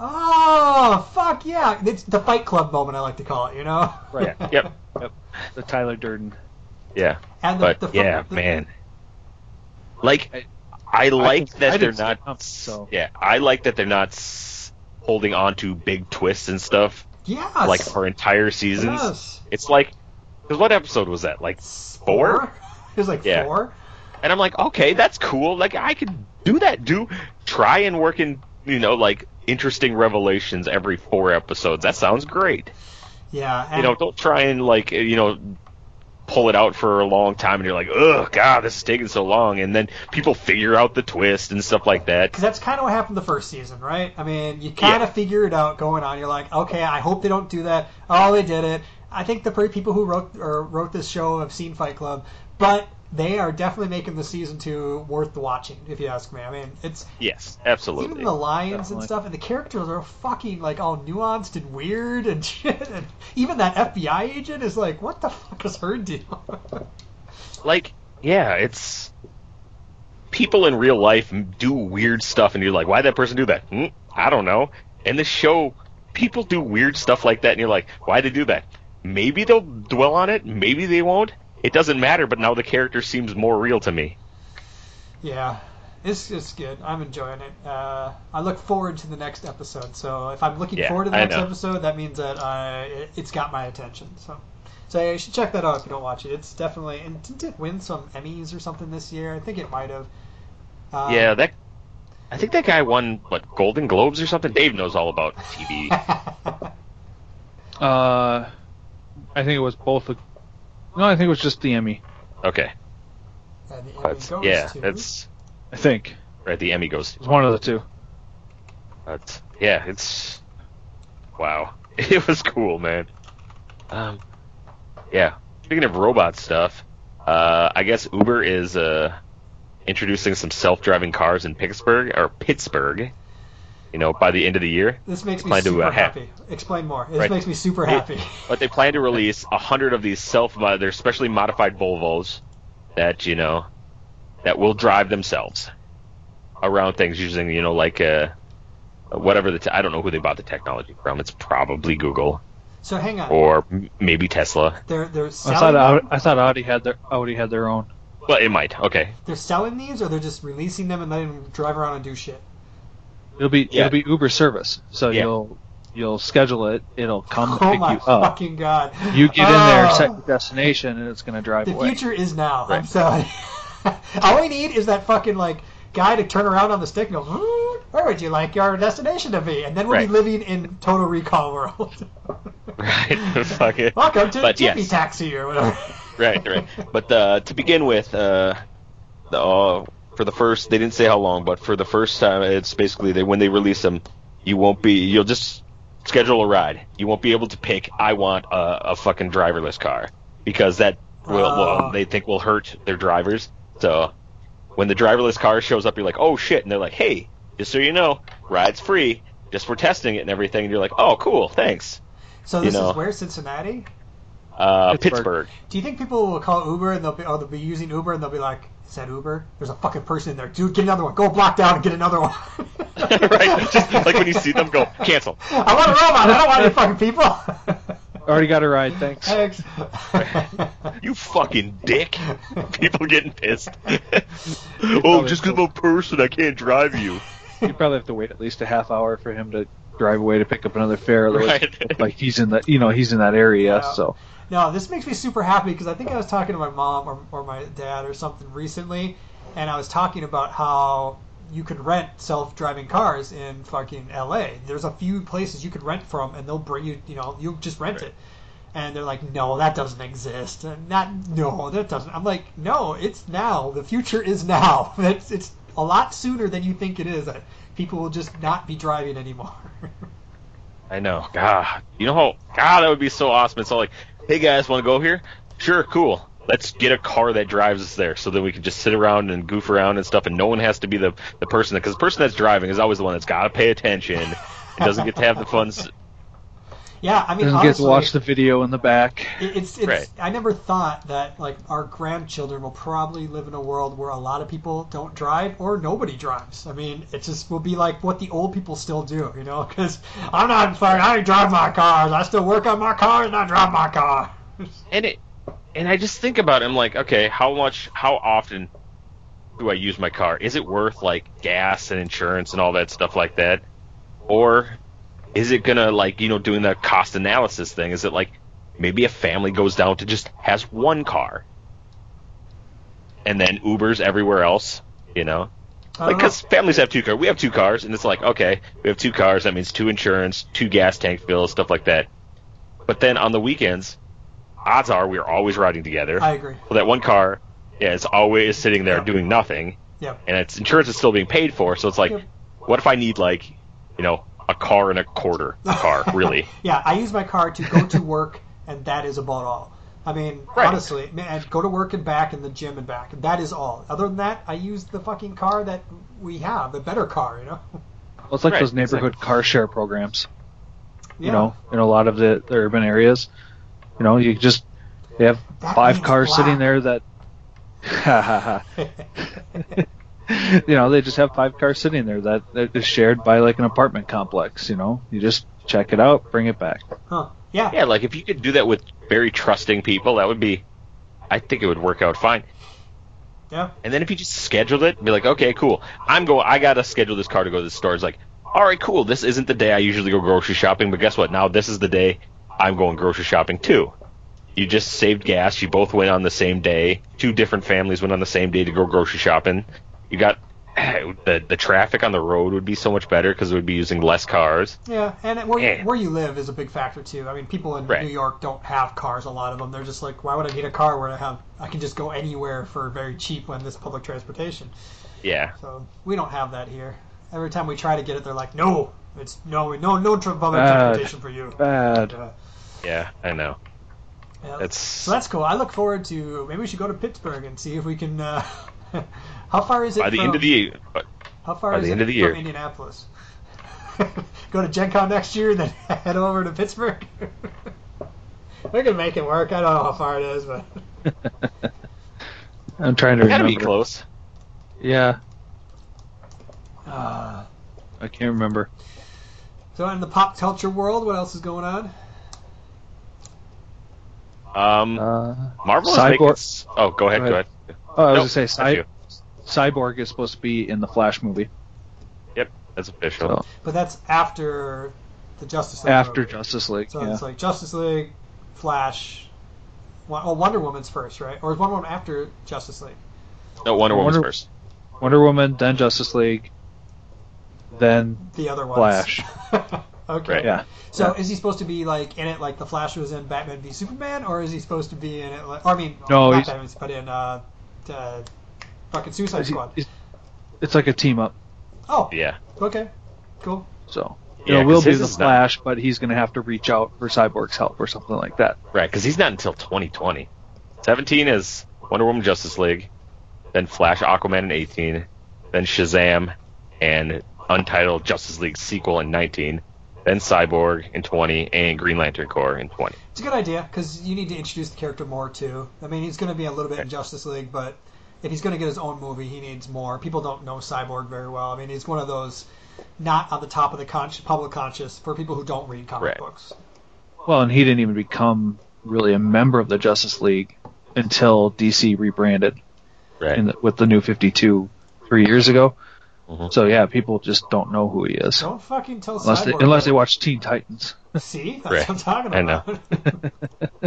oh fuck yeah! It's the Fight Club moment I like to call it. You know? Right. Yeah. Yep. Yep. The Tyler Durden. Yeah. And the, But the, yeah, the, man. Like, I- I like can- that I they're didn't see it not. coming, so. Yeah, I like that they're not s- holding on to big twists and stuff Yes. like for entire seasons. Yes. It's like, because what episode was that? Like four? It was like Yeah. four. And I'm like, okay, that's cool. Like, I could do that. Do try and work in, you know, like interesting revelations every four episodes. That sounds great. Yeah. And You know, don't try and like, you know, pull it out for a long time and you're like, ugh, God, this is taking so long. And then people figure out the twist and stuff like that. Because that's kind of what happened the first season, right? I mean, you kind of Yeah. figure it out going on. You're like, okay, I hope they don't do that. Oh, they did it. I think the pretty people who wrote or wrote this show have seen Fight Club, but they are definitely making the season two worth watching, if you ask me. I mean, it's Yes, absolutely. even the lines Definitely. and stuff, and the characters are fucking like all nuanced and weird and shit. And even that F B I agent is like, what the fuck is her deal? Like, yeah, it's people in real life do weird stuff, and you're like, why'd that person do that? Hmm, I don't know. In the show, people do weird stuff like that, and you're like, why'd they do that? Maybe they'll dwell on it, maybe they won't. It doesn't matter, but now the character seems more real to me. Yeah, it's it's good. I'm enjoying it. Uh, I look forward to the next episode. So if I'm looking Yeah, forward to the I next know. episode, that means that uh, it, it's got my attention. So, so yeah, you should check that out if you don't watch it. It's definitely and didn't it win some Emmys or something this year? I think it might have. Um, Yeah, that. I think that guy won what Golden Globes or something. Dave knows all about T V. Uh, I think it was both. A, no, I think it was just the Emmy. Okay, and the Emmy that's, goes yeah, to- that's I think right. The Emmy goes. it was one of the two. But yeah, it's wow. It was cool, man. Um, yeah. Speaking of robot stuff, uh, I guess Uber is uh, introducing some self-driving cars in Pittsburgh or Pittsburgh. You know, by the end of the year. This makes me plan to, super uh, ha- happy. Explain more. This Right. makes me super happy. But they plan to release a hundred of these self, they're specially modified Volvos that you know that will drive themselves around things using you know like uh, whatever the te- I don't know who they bought the technology from. It's probably Google So hang on. or m- maybe Tesla. They're they're I selling. thought Audi, them? I thought Audi had their Audi had their own. Well, it might. Okay. They're selling these, or they're just releasing them and letting them drive around and do shit. It'll be Yeah. it'll be Uber service. So Yeah. you'll you'll schedule it. It'll come Oh pick my you up. fucking god! You get in there, Oh. set your destination, and it's gonna drive The away. future is now. I'm Right. telling you. All we need is that fucking like guy to turn around on the stick and go, "Hmm, where would you like your destination to be? And then we'll Right. be living in Total Recall world. Right. Fuck it. Welcome to But Tippy yes. Taxi or whatever. Right. Right. But uh, to begin with, uh, the, uh, for the first, they didn't say how long, but for the first time, it's basically they when they release them, you won't be. You'll just schedule a ride. You won't be able to pick. I want a, a fucking driverless car because that will, Oh. well, they think will hurt their drivers. So when the driverless car shows up, you're like, oh shit, and they're like, hey, just so you know, ride's free, just for testing it and everything. And you're like, oh, cool, thanks. So You this know. is where Cincinnati. Uh, Pittsburgh. Pittsburgh. Do you think people will call Uber and they'll be, oh, they'll be using Uber and they'll be like, is that Uber? There's a fucking person in there. Dude, get another one. Go block down and get another one. Right? Just like when you see them go, cancel. I want a robot. I don't want any fucking people. Already got a ride, thanks. Thanks. You fucking dick. People getting pissed. oh, probably just because I'm a person, I can't drive you. You probably have to wait at least a half hour for him to drive away to pick up another fare. Otherwise, Right. it's like he's in that, you know, he's in that area. Yeah. So No, this makes me super happy because I think I was talking to my mom or, or my dad or something recently, and I was talking about how you could rent self-driving cars in fucking L A. There's a few places you could rent from, and they'll bring you, you know, you just rent Right. it. And they're like, no, that doesn't exist. And not, no, that doesn't. I'm like, no, it's now. The future is now. It's, it's a lot sooner than you think it is. That people will just not be driving anymore. I know. God. You know how, God, that would be so awesome. It's all like, hey guys, want to go here? Sure, cool. let's get a car that drives us there, so that we can just sit around and goof around and stuff, and no one has to be the the person because the person that's driving is always the one that's got to pay attention and doesn't get to have the fun. s- Yeah, I mean, Doesn't get to honestly, watch the video in the back. it- it's it's. Right. I never thought that like our grandchildren will probably live in a world where a lot of people don't drive or nobody drives. I mean, it just will be like what the old people still do, you know? Because I'm not fucking. I drive my cars. I still work on my cars and I drive my car. And it, and I just think about it. I'm like, okay, how much, how often do I use my car? Is it worth like gas and insurance and all that stuff like that, or is it gonna like you know doing the cost analysis thing? Is it like maybe a family goes down to just has one car, and then Ubers everywhere else, you know? I Like, don't know. because families have two cars. We have two cars, and it's like, okay, we have two cars. That means two insurance, two gas tank fills, stuff like that. But then on the weekends, odds are we're always riding together. I agree. Well, that one car, yeah, it's always sitting there Yep. doing nothing, Yep. and its insurance is still being paid for. So it's like, Yep. what if I need like, you know, a car and a quarter car, really? Yeah, I use my car to go to work, and that is about all. I mean, Right. honestly, man, go to work and back, and the gym and back. That is all. Other than that, I use the fucking car that we have, the better car, you know. Well, it's like Right, those neighborhood car share programs. You Yeah. know, in a lot of the, the urban areas. You know, you just they have That five means cars black. sitting there that. Ha ha ha. You know, they just have five cars sitting there that, that is shared by like an apartment complex. You know, you just check it out, bring it back. Huh. Yeah. Yeah, like if you could do that with very trusting people, that would be, I think it would work out fine. Yeah. And then if you just scheduled it, be like, okay, cool. I'm go. I gotta schedule this car to go to the store. It's like, all right, cool. This isn't the day I usually go grocery shopping, but guess what? Now this is the day I'm going grocery shopping too. You just saved gas. You both went on the same day. Two different families went on the same day to go grocery shopping. You got the the traffic on the road would be so much better because it would be using less cars. Yeah, and where you, Yeah. where you live is a big factor too. I mean, people in Right. New York don't have cars. A lot of them, they're just like, why would I need a car where I have I can just go anywhere for very cheap when this public transportation. Yeah. So we don't have that here. Every time we try to get it, they're like, no, it's no, no, no tra- public Bad. transportation for you. Bad. Uh, Yeah, I know. yeah. That's So that's cool. I look forward to maybe we should go to Pittsburgh and see if we can. Uh, how far is it? by the from, end of the year. How far by is the it end of the from year. Indianapolis? Go to Gen Con next year and then head over to Pittsburgh. We can make it work. I don't know how far it is, but I'm trying to Gotta remember. be close. Yeah, uh, I can't remember. so in the pop culture world, what else is going on? Um, Uh, Marvel is Cyborg- making. s- Oh, go ahead. Go Go ahead. ahead. oh, I was Nope, gonna say that's Cy- you. Cyborg is supposed to be in the Flash movie. Yep, that's official. So But that's after the Justice League. after movie. Justice League, So yeah. it's like Justice League, Flash. Wo- Oh, Wonder Woman's first, right? Or is Wonder Woman after Justice League? No, Wonder Woman's Wonder- first. Wonder Woman, then Justice League, then The other ones. Flash. Okay. Right. yeah. So Yeah. is he supposed to be like in it like the Flash was in Batman v Superman, or is he supposed to be in it like? Or, I mean, No, not he's- Batman, but in uh, uh fucking Suicide Is he- Squad. is- It's like a team up. Oh, Yeah. okay, cool. So you Yeah, know, we'll 'cause be his the is not- Flash, but he's gonna have to reach out for Cyborg's help or something like that. Right, because he's not until twenty twenty. seventeen is Wonder Woman Justice League, then Flash Aquaman in eighteen, then Shazam and Untitled Justice League sequel in nineteen, then Cyborg in twenty, and Green Lantern Corps in twenty. It's a good idea because you need to introduce the character more too. I mean, he's going to be a little bit in Justice League, but if he's going to get his own movie, he needs more. People don't know Cyborg very well. I mean, he's one of those not on the top of the con- public conscious for people who don't read comic Right. books. Well, and he didn't even become really a member of the Justice League until D C rebranded Right. in the, with the New fifty-two three years ago. Mhm. So yeah, people just don't know who he is Don't fucking tell unless they Cyborg. unless that. they watch Teen Titans. See, that's Right. what I'm talking I know. about.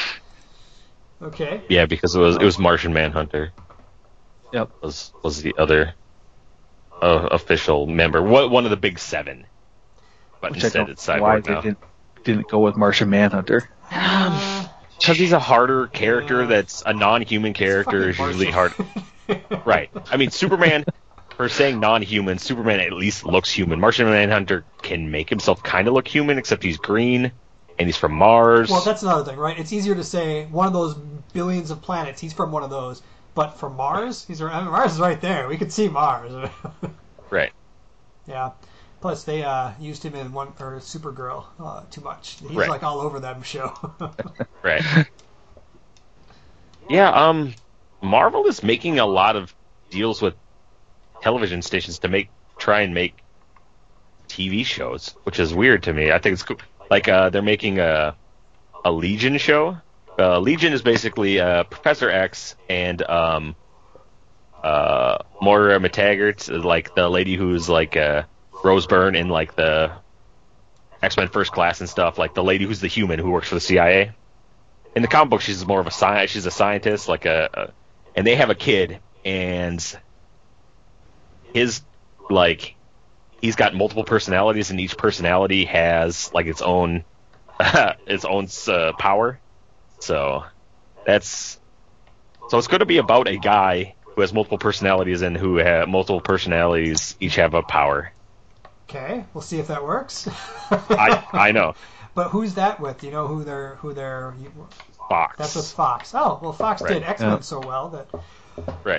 Okay. Yeah, because it was it was Martian Manhunter Yep. was was the other uh, official member. What one of the big seven. But Which I instead don't it's know why Cyborg they now. didn't didn't go with Martian Manhunter. Uh, Because he's a harder character Yeah. that's a non-human character is fucking usually hard. Martian. Right. I mean, Superman, for saying non-human, Superman at least looks human. Martian Manhunter can make himself kind of look human, except he's green, and he's from Mars. Well, that's another thing, right? It's easier to say one of those billions of planets. He's from one of those. But from Mars, he's I mean, Mars is right there. We could see Mars. Right. Yeah. Plus, they uh, used him in one or Supergirl uh, too much. He's Right. like all over that show. Right. Yeah. Um, Marvel is making a lot of deals with television stations to make try and make T V shows, which is weird to me. I think it's cool. Like uh, they're making a a Legion show. Uh, Legion is basically uh, Professor X and um, uh, Moira McTaggart, like the lady who's like uh, Rose Byrne in like the X-Men First Class and stuff. Like the lady who's the human who works for the C I A. In the comic book, she's more of a sci- she's a scientist, like a, a, and they have a kid, and his like he's got multiple personalities, and each personality has like its own its own uh, power. So that's so it's going to be about a guy who has multiple personalities and who have multiple personalities each have a power. Okay, we'll see if that works. I I know. But who's that with? Do you know who they're who they're? Fox. That's with Fox. Oh, well, Fox Right. did X-Men Yeah. so well that. Right.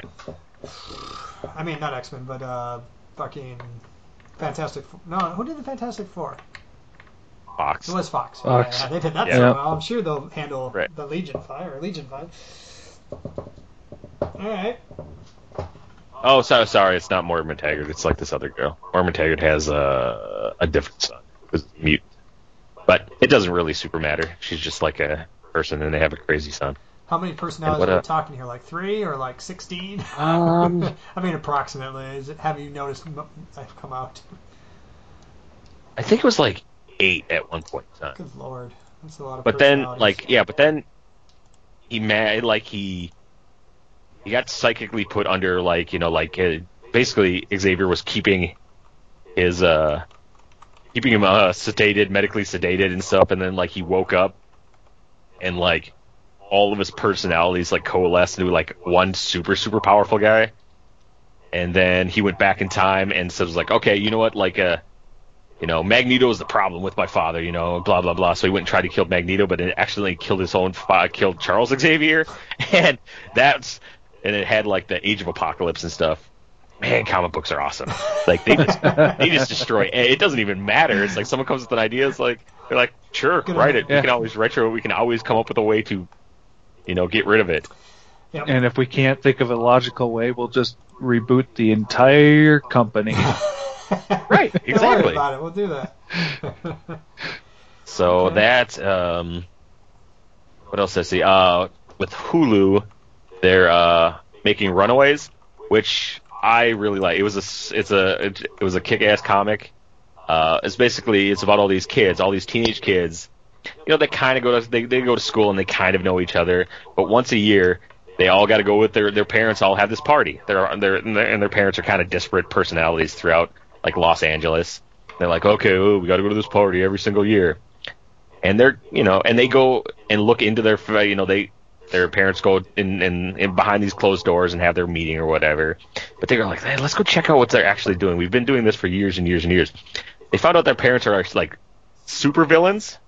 I mean, not X-Men, but uh, fucking Fantastic. Four. No, who did the Fantastic Four? Fox. It was Fox. Fox. Yeah, they did that Yeah. so Yeah. well. I'm sure they'll handle Right. the Legion Five or Legion Five. All right. Oh, so, sorry, it's not Moira McTaggart. It's like this other girl. Moira McTaggart has a, a different son who's mute. But it doesn't really super matter. She's just like a person, and they have a crazy son. How many personalities what are we a- talking here? Like three or like sixteen? Um, I mean, approximately. Is it? Have you noticed m- I've come out? I think it was like eight at one point in time. Good lord, that's a lot of. But then, personalities. like, yeah, but then he mad, like he he got psychically put under, like, you know, like uh, basically Xavier was keeping his uh keeping him uh sedated, medically sedated and stuff, and then like he woke up and like all of his personalities like coalesced into like one super super powerful guy, and then he went back in time and so it was like, okay, you know what, like uh. You know, Magneto is the problem with my father, you know, blah, blah, blah. So he went and tried to kill Magneto, but it accidentally killed his own fa- killed Charles Xavier. And that's, and it had like the Age of Apocalypse and stuff. Man, comic books are awesome. Like, they just, they just destroy, it doesn't even matter. It's like someone comes with an idea, it's like, they're like, sure, Good write idea. it. We Yeah. can always retro it. We can always come up with a way to, you know, get rid of it. Yep. And if we can't think of a logical way, we'll just reboot the entire company. Right, Don't worry exactly. about it. We'll do that. So Okay. that, um, what else did I see? Uh, with Hulu, they're uh, making Runaways, which I really like. It was a, s- it's a, it, it was a kick-ass comic. Uh, it's basically, it's about all these kids, all these teenage kids. You know, they kind of go to, they, they go to school and they kind of know each other, but once a year, they all got to go with their, their parents. All have this party. They're, they're, and their and their parents are kind of disparate personalities throughout, like Los Angeles. They're like, okay, oh, we got to go to this party every single year. And they're, you know, and they go and look into their, you know, they, their parents go in, in, in behind these closed doors and have their meeting or whatever. But they're like, hey, let's go check out what they're actually doing. We've been doing this for years and years and years. They found out their parents are actually like super villains.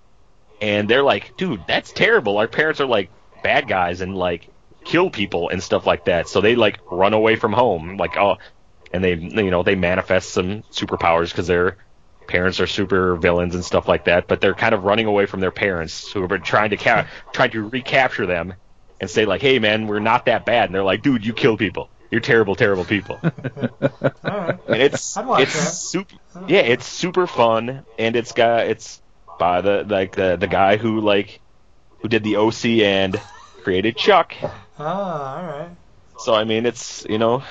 And they're like, dude, that's terrible. Our parents are like bad guys and like kill people and stuff like that. So they like run away from home. Like, oh, and they, you know, they manifest some superpowers because their parents are super villains and stuff like that. But they're kind of running away from their parents who have been trying to ca- trying to recapture them and say like, hey man, we're not that bad. And they're like, dude, you kill people. You're terrible, terrible people. All right. And it's I'd watch it's that. super yeah, it's super fun, and it's got it's by the like the the guy who like who did the O C and created Chuck. Ah, all right. So I mean, it's you know,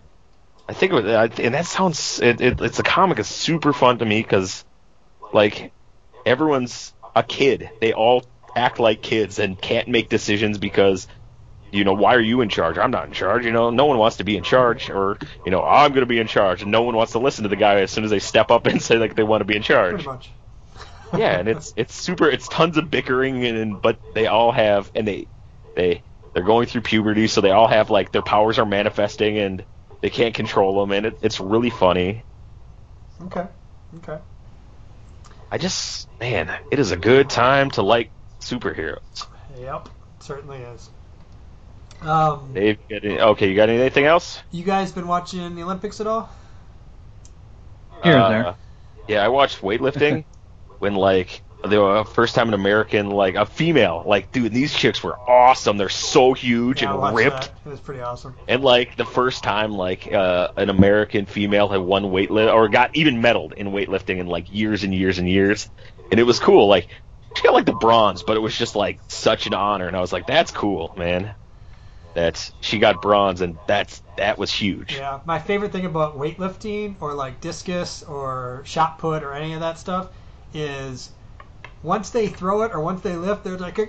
I think it was, I- and that sounds it, it it's a comic is super fun to me because like everyone's a kid. They all act like kids and can't make decisions because. You know, why are you in charge? I'm not in charge. You know, no one wants to be in charge, or you know, I'm going to be in charge, and no one wants to listen to the guy as soon as they step up and say like they want to be in charge. Pretty much. Yeah, and it's it's super. It's tons of bickering, and but they all have, and they they they're going through puberty, so they all have like their powers are manifesting, and they can't control them, and it, it's really funny. Okay. Okay. I just man, it is a good time to like superheroes. Yep. certainly is. Um, Dave, you got any- okay, you got anything else? you guys been watching the Olympics at all? Here and Uh, there. Yeah, I watched weightlifting when like they were first time an American, like a female, like dude, these chicks were awesome. They're so huge Yeah, I and watched ripped. that. It was pretty awesome. And like the first time like uh, an American female had won weightlift or got even medaled in weightlifting in like years and years and years. And it was cool. Like she got like the bronze, but it was just like such an honor. And I was like, that's cool, man. That's she got bronze, and that's that was huge. Yeah, my favorite thing about weightlifting or like discus or shot put or any of that stuff is once they throw it or once they lift, they're like, a,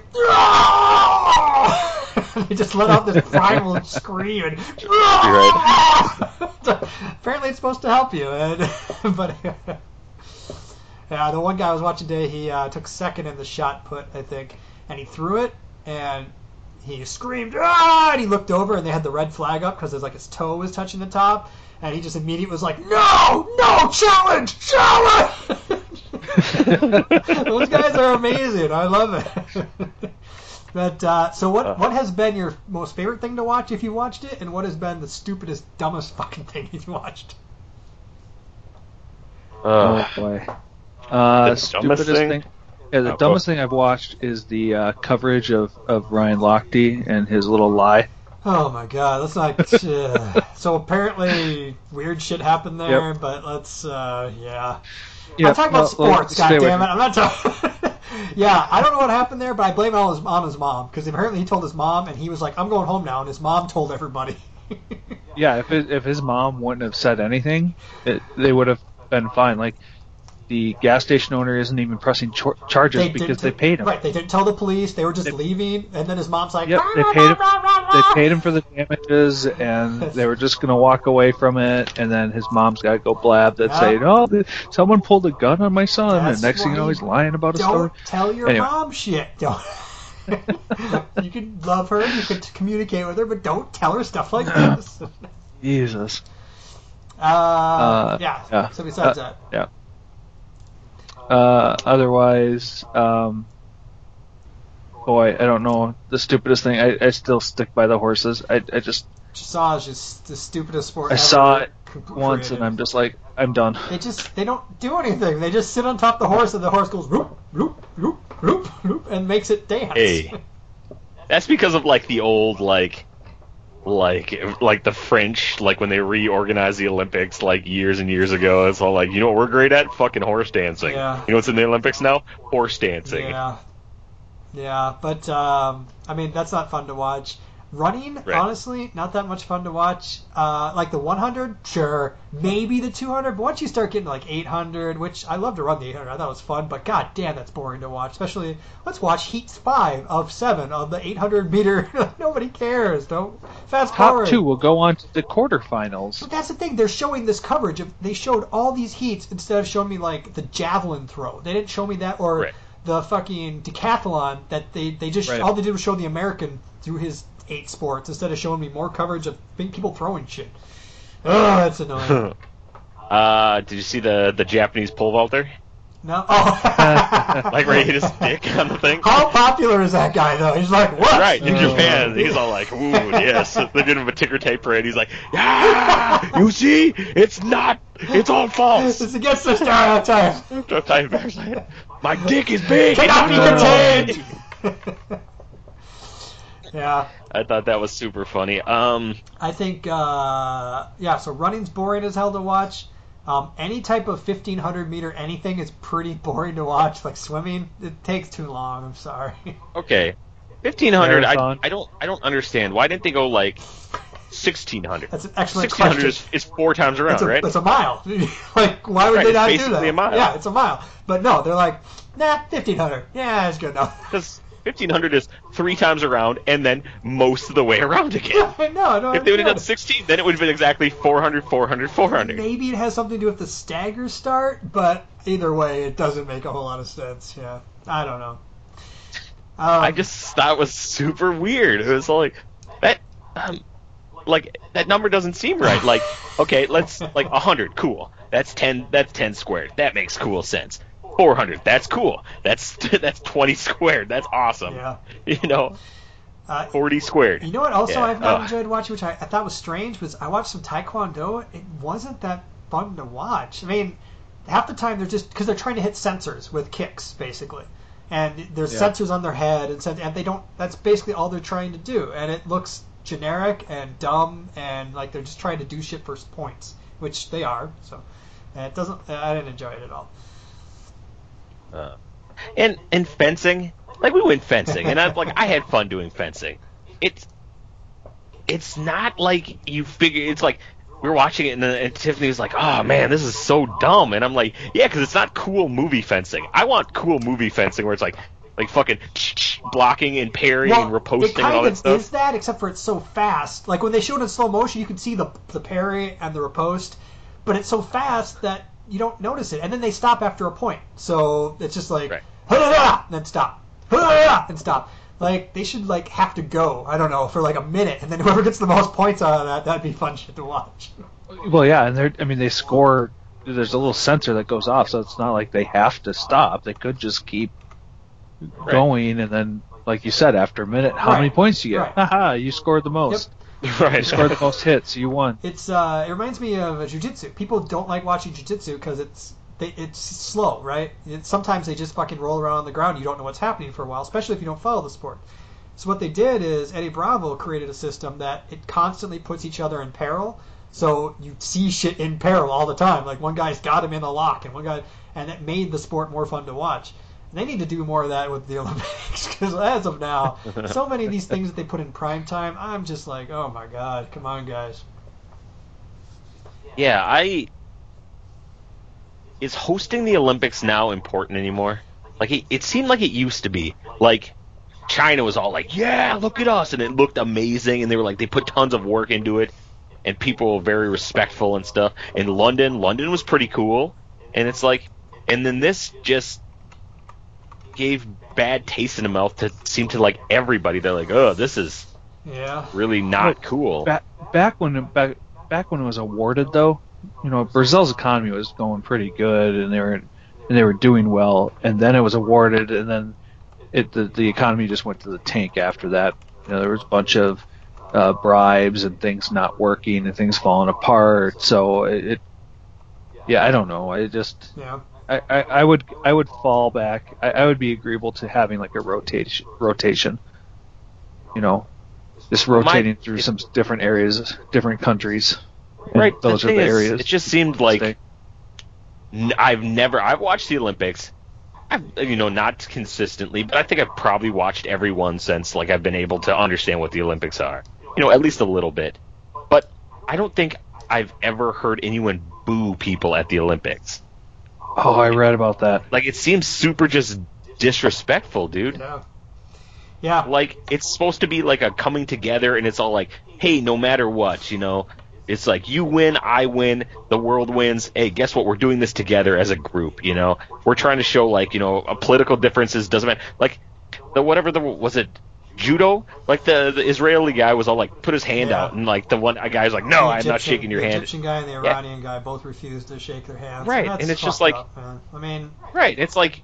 they just let out this primal scream. And, apparently, it's supposed to help you. And, but yeah, the one guy I was watching today, he uh, took second in the shot put, I think, and he threw it and he screamed, ah! And he looked over and they had the red flag up because like his toe was touching the top, and he just immediately was like, no, no, challenge, challenge. Those guys are amazing. I love it. But uh, so what? What has been your most favorite thing to watch if you watched it, and what has been the stupidest, dumbest fucking thing you've watched? Uh, Oh boy. Uh, The stupidest dumbest thing? thing? Yeah, the Oh, dumbest go. thing I've watched is the uh, coverage of, of Ryan Lochte and his little lie. Oh my god, let's not. Uh, so apparently weird shit happened there, Yep. but let's. Uh, yeah. Yeah, I'm talking about well, well, sports. stay God away damn it! from- I'm not talking. Yeah, I don't know what happened there, but I blame it on his, on his mom because apparently he told his mom, and he was like, "I'm going home now," and his mom told everybody. Yeah, if it, if his mom wouldn't have said anything, it, they would have been fine. Like the gas station owner isn't even pressing char- charges because didn't- they paid him. Right, they didn't tell the police. They were just They- leaving, and then his mom's like, Yep, they paid him. They paid him for the damages, and they were just gonna walk away from it. And then his mom's got to go blab that Yeah. saying, "Oh, th- someone pulled a gun on my son," That's and next thing you know, why he's lying about a story. Don't tell your Anyway. mom shit. Don't. You can love her, you can communicate with her, but don't tell her stuff like this. Jesus. Uh, Uh, yeah. yeah. So besides Uh, that, Yeah. Uh, otherwise, um, boy, I don't know the stupidest thing. I, I still stick by the horses. I, I just dressage is just the stupidest sport I ever saw it cr- once, created. and I'm just like, I'm done. They just they don't do anything. They just sit on top of the horse, and the horse goes whoop whoop whoop whoop whoop and makes it dance. Hey. That's because of like the old like like like the French, like when they reorganized the Olympics like years and years ago. It's all like, you know what we're great at? Fucking horse dancing. Yeah. You know what's in the Olympics now? Horse dancing. Yeah. Yeah, but um, I mean that's not fun to watch. Running, Right. honestly, not that much fun to watch. Uh, like the one hundred, sure, maybe the two hundred, but once you start getting like eight hundred, which I love to run the eight hundred, I thought it was fun, but god damn, that's boring to watch. Especially, let's watch Heats five of seven of the eight hundred meter. Nobody cares. Don't fast Top forward. two will go on to the quarterfinals. But that's the thing. They're showing this coverage. Of, they showed all these heats instead of showing me like the javelin throw. They didn't show me that or Right. the fucking decathlon. That they they just Right. all they did was show the American through his eight sports instead of showing me more coverage of big people throwing shit. Oh, that's annoying. Uh, did you see the the Japanese pole vaulter? No. Oh. Like where he hit his dick on the thing? How popular is that guy though? He's like, what? Right, in Oh. Japan, he's all like, "Ooh, yes." They did him a ticker tape parade. He's like, "Yeah, you see, it's not, it's all false." It's against the stereotypes. My dick is big. Cannot be It's not contained. Yeah. I thought that was super funny. Um, I think, uh, yeah, so running's boring as hell to watch. Um, any type of fifteen hundred meter anything is pretty boring to watch. Like swimming, it takes too long. I'm sorry. okay, fifteen hundred. I, Marathon. I don't I don't understand. Why didn't they go like sixteen hundred? That's an excellent Sixteen hundred question. is, is four times around, It's a, right? it's a mile. Like, why would Right, they it's not do basically that? a mile. Yeah, it's a mile. But no, they're like, nah, fifteen hundred. Yeah, it's good enough. Because fifteen hundred is three times around and then most of the way around again. no, no. If they would have no. done sixteen, then it would have been exactly four hundred, four hundred, four hundred. Maybe it has something to do with the stagger start, but either way, it doesn't make a whole lot of sense. Yeah, I don't know. Um, I just thought it was super weird. It was like that, um, like that number doesn't seem right. Like, okay, let's like a hundred, cool. That's ten. That's ten squared. That makes cool sense. Four hundred. That's cool. That's that's twenty squared. That's awesome. Yeah. You know. Uh, forty squared. You know what also Yeah. I've not Ugh. enjoyed watching, which I, I thought was strange, was I watched some Taekwondo. It wasn't that fun to watch. I mean, half the time they're just, because they're trying to hit sensors with kicks, basically. And there's Yeah. sensors on their head, and, sen- and they don't, that's basically all they're trying to do. And it looks generic and dumb, and like they're just trying to do shit for points, which they are. So and it doesn't, I didn't enjoy it at all. Uh, and and fencing, like we went fencing, and I like I had fun doing fencing. It's it's not like you figure. It's like we were watching it, and, then, and Tiffany was like, "Oh man, this is so dumb," and I'm like, "Yeah, because it's not cool movie fencing. I want cool movie fencing where it's like like fucking blocking and parrying and it riposting kind and all of that stuff." is that, except for it's so fast. Like when they showed it in slow motion, you could see the the parry and the riposte, but it's so fast that you don't notice it. And then they stop after a point, so it's just like, Right. "Hurrah!" and then stop, "Hurrah!" and stop. Like they should like have to go, I don't know, for like a minute, and then whoever gets the most points out of that, that'd be fun shit to watch. Well, yeah, and they're I mean they score. There's a little sensor that goes off, so it's not like they have to stop. They could just keep going, and then, like you said, after a minute, how Right. many points do you get? Right. Haha, you scored the most. You Right. scored the most hits. You won. It's uh, it reminds me of jiu-jitsu. People don't like watching jiu-jitsu because it's they, it's slow, right? It, sometimes they just fucking roll around on the ground. You don't know what's happening for a while, especially if you don't follow the sport. So what they did is Eddie Bravo created a system that it constantly puts each other in peril. So you see shit in peril all the time. Like one guy's got him in the lock, and one guy, and it made the sport more fun to watch. And they need to do more of that with the Olympics because as of now, so many of these things that they put in prime time, I'm just like, oh my god, come on, guys. Yeah, I. Is hosting the Olympics now important anymore? Like, it, it seemed like it used to be. Like, China was all like, yeah, look at us, and it looked amazing, and they were like, they put tons of work into it, and people were very respectful and stuff. In London, London was pretty cool, and it's like, and then this just gave bad taste in the mouth to seem to like everybody. They're like, oh, this is Yeah. really not cool. Back back when back back when it was awarded, though, you know, Brazil's economy was going pretty good, and they were and they were doing well. And then it was awarded, and then it the, the economy just went to the tank after that. You know, there was a bunch of uh, bribes and things not working and things falling apart. So it, it yeah, I don't know. I just Yeah. I, I, I would I would fall back. I, I would be agreeable to having like a rotation rotation. You know, just rotating through some different areas, different countries. And Right. Those the are thing the is, areas. It just seemed like Stay. n- I've never. I've watched the Olympics. I've, you know, not consistently, but I think I've probably watched every one since like I've been able to understand what the Olympics are. You know, at least a little bit. But I don't think I've ever heard anyone boo people at the Olympics. Oh, I read about that. Like, it seems super just disrespectful, dude. Yeah. Yeah. Like, it's supposed to be like a coming together, and it's all like, hey, no matter what, you know, it's like you win, I win, the world wins. Hey, guess what? We're doing this together as a group, you know. We're trying to show, like, you know, a political differences doesn't matter. Like, the whatever the was it judo? Like the the Israeli guy was all like put his hand Yeah. out, and like the one guy was like, no, The I'm not Egyptian- shaking your the hand. Egyptian guy and the Iranian guy both refused to shake their hands. Right, That's and it's just fucked like- up, man. I mean, Right? It's like,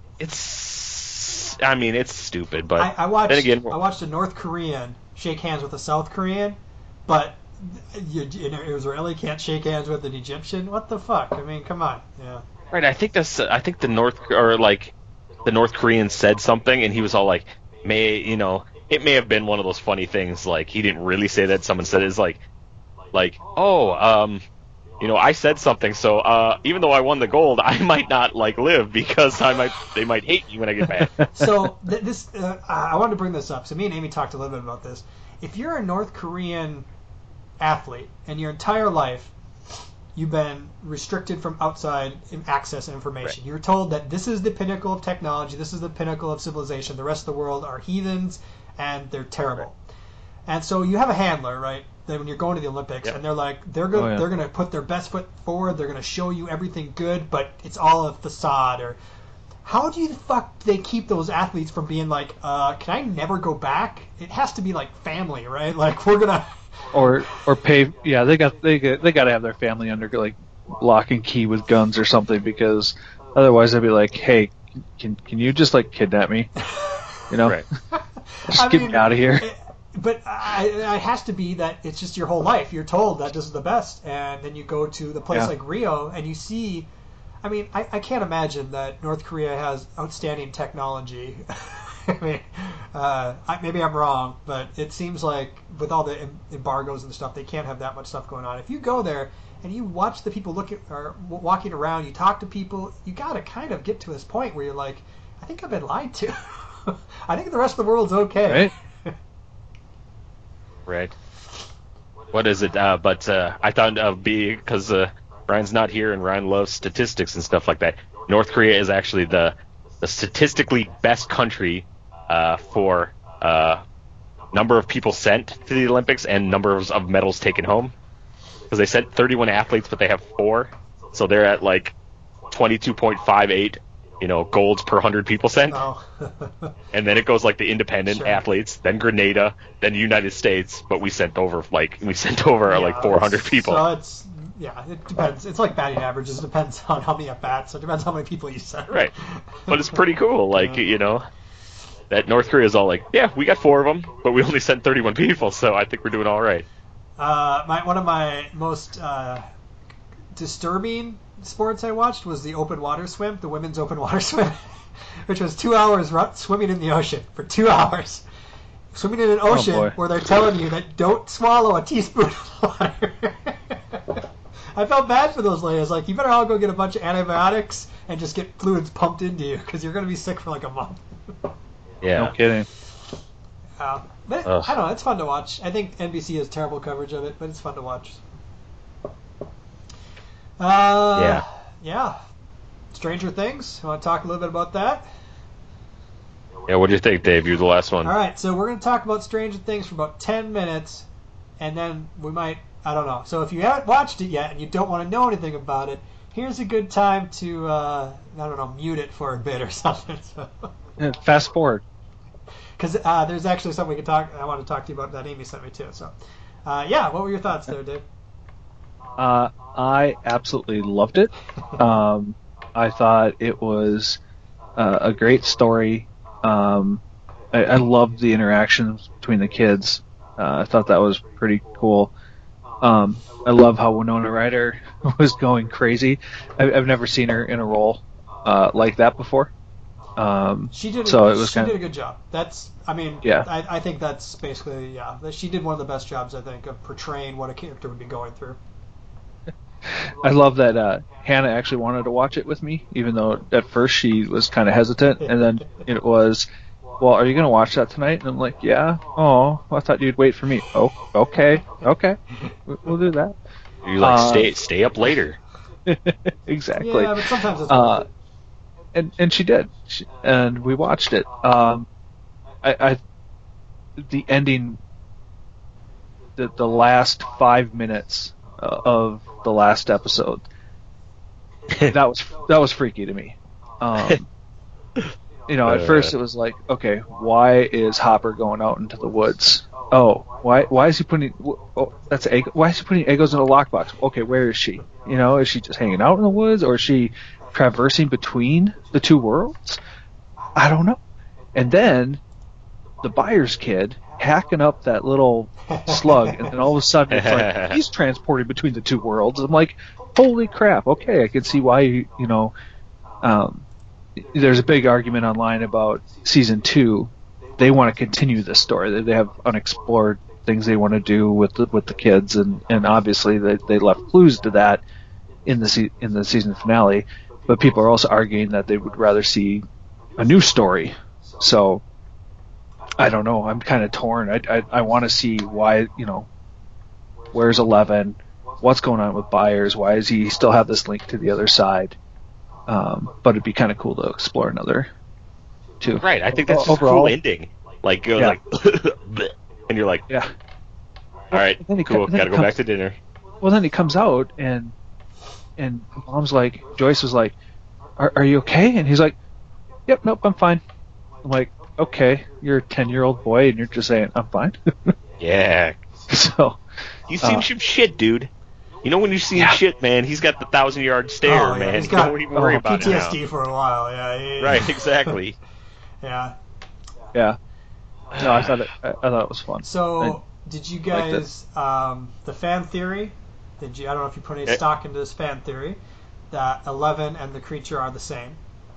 it's. I mean, it's stupid, but I, I watched then again, I watched a North Korean shake hands with a South Korean, but you, an Israeli can't shake hands with an Egyptian. What the fuck? I mean, come on. Yeah. right? I think that's. I think the North or like the North Korean said something, and he was all like, "May you know." It may have been one of those funny things, like he didn't really say that. Someone said it's like, like, oh, um, you know, I said something, so uh, even though I won the gold, I might not like live because I might they might hate me when I get back. So th- this, uh, I wanted to bring this up. So me and Amy talked a little bit about this. If you're a North Korean athlete and your entire life you've been restricted from outside in- access and information, Right. you're told that this is the pinnacle of technology, this is the pinnacle of civilization. The rest of the world are heathens and they're terrible. And so you have a handler, right? That when you're going to the Olympics, Yep. and they're like, they're going, Oh, yeah. they're going to put their best foot forward. They're going to show you everything good, but it's all a facade. Or how do you fuck they keep those athletes from being like, uh, can I never go back? It has to be like family, right? Like we're gonna. Or or pay. Yeah, they got they got, they got to have their family under like lock and key with guns or something, because otherwise they'd be like, hey, can can you just like kidnap me? You know. Right. Just I get mean, me out of here. It, but I, it has to be that it's just your whole life. You're told that this is the best, and then you go to the place Yeah. like Rio, and you see. I mean, I, I can't imagine that North Korea has outstanding technology. I mean, uh, I, maybe I'm wrong, but it seems like with all the em- embargoes and stuff, they can't have that much stuff going on. If you go there and you watch the people looking or w- walking around, you talk to people, you got to kind of get to this point where you're like, I think I've been lied to. I think the rest of the world's okay. Right? Right. What is it? Uh, but uh, I thought of being because uh, Ryan's not here and Ryan loves statistics and stuff like that. North Korea is actually the the statistically best country uh, for uh, number of people sent to the Olympics and numbers of medals taken home. Because they sent thirty-one athletes, but they have four, so they're at like twenty-two point five eight, you know, golds per hundred people sent. No. And then it goes like the independent Sure. athletes, then Grenada, then the United States. But we sent over like we sent over Yeah, like four hundred it's- people. So it's yeah, it depends. It's like batting averages. It depends on how many at bats. So it depends how many people you send. Right. But it's pretty cool. Like, Yeah. you know, that North Korea's all like, yeah, we got four of them, but we only sent thirty-one people, so I think we're doing all right. Uh, my one of my most uh, disturbing sports I watched was the open water swim, the women's open water swim, which was two hours ru- swimming in the ocean for two hours, swimming in an ocean boy. where they're telling you that don't swallow a teaspoon of water. I felt bad for those ladies. Like, you better all go get a bunch of antibiotics and just get fluids pumped into you because you're going to be sick for like a month. Yeah. No kidding. Uh, but Ugh. I don't know. It's fun to watch. I think N B C has terrible coverage of it, but it's fun to watch. Uh, Yeah. Yeah. Stranger Things. You want to talk a little bit about that? Yeah, what do you think, Dave? You're the last one. All right. So we're going to talk about Stranger Things for about ten minutes, and then we might. I don't know. So if you haven't watched it yet and you don't want to know anything about it, here's a good time to uh, I don't know, mute it for a bit or something. So. Yeah, fast forward. Because uh, there's actually something we can talk. I want to talk to you about that Amy sent me too. So, uh, yeah, what were your thoughts there, Dave? Uh, I absolutely loved it. Um, I thought it was uh, a great story. Um, I, I loved the interactions between the kids. Uh, I thought that was pretty cool. Um, I love how Winona Ryder was going crazy. I, I've never seen her in a role uh, like that before. Um, She did. A, so it was she kind did of a good job. That's. I mean. Yeah. I, I think that's basically yeah. that She did one of the best jobs I think of portraying what a character would be going through. I love that uh, Hannah actually wanted to watch it with me, even though at first she was kind of hesitant, and then it was, well, are you going to watch that tonight? And I'm like, yeah. Oh, I thought you'd wait for me. Oh, okay, okay, We- we'll do that. You're like, Uh, stay stay up later. Exactly. Yeah, but sometimes it's. Uh, and and she did, she, and we watched it. Um, I, I the ending, the the last five minutes uh, of the last episode, that was that was freaky to me. Um, you know, at Uh. first it was like, okay, why is Hopper going out into the woods? Oh, why why is he putting? Oh, that's egg. Why is he putting Eggos in a lockbox? Okay, where is she? You know, is she just hanging out in the woods, or is she traversing between the two worlds? I don't know. And then the Byers kid hacking up that little slug, and then all of a sudden it's like he's transported between the two worlds. I'm like, holy crap! Okay, I can see why you you know. Um, there's a big argument online about season two. They want to continue this story. They, they have unexplored things they want to do with the, with the kids, and, and obviously they, they left clues to that in the se- in the season finale. But people are also arguing that they would rather see a new story. So I don't know. I'm kind of torn. I I, I want to see why, you know, where's Eleven? What's going on with Byers? Why does he still have this link to the other side? Um, but it'd be kind of cool to explore another too. Right. I think that's just Overall- a cool ending. Like, go Yeah. like, and you're like, Yeah. all right, Then he co- cool, then gotta he go comes- back to dinner. Well, then he comes out and and Mom's like, Joyce was like, "Are are you okay?" And he's like, "Yep, nope, I'm fine." I'm like, "Okay, you're a ten year old boy and you're just saying I'm fine." Yeah. So You seen Uh, some shit, dude. You know when you see Yeah. shit, man, he's got the thousand yard stare, Oh, yeah, man. he's You got- don't even worry oh, about P T S it D now. for a while. Yeah. he- Right, exactly. Yeah. yeah, No, I thought it. I, I thought it was fun. So, did you liked guys um, the fan theory? Did you? I don't know if you put any Eh. stock into this fan theory that Eleven and the creature are the same.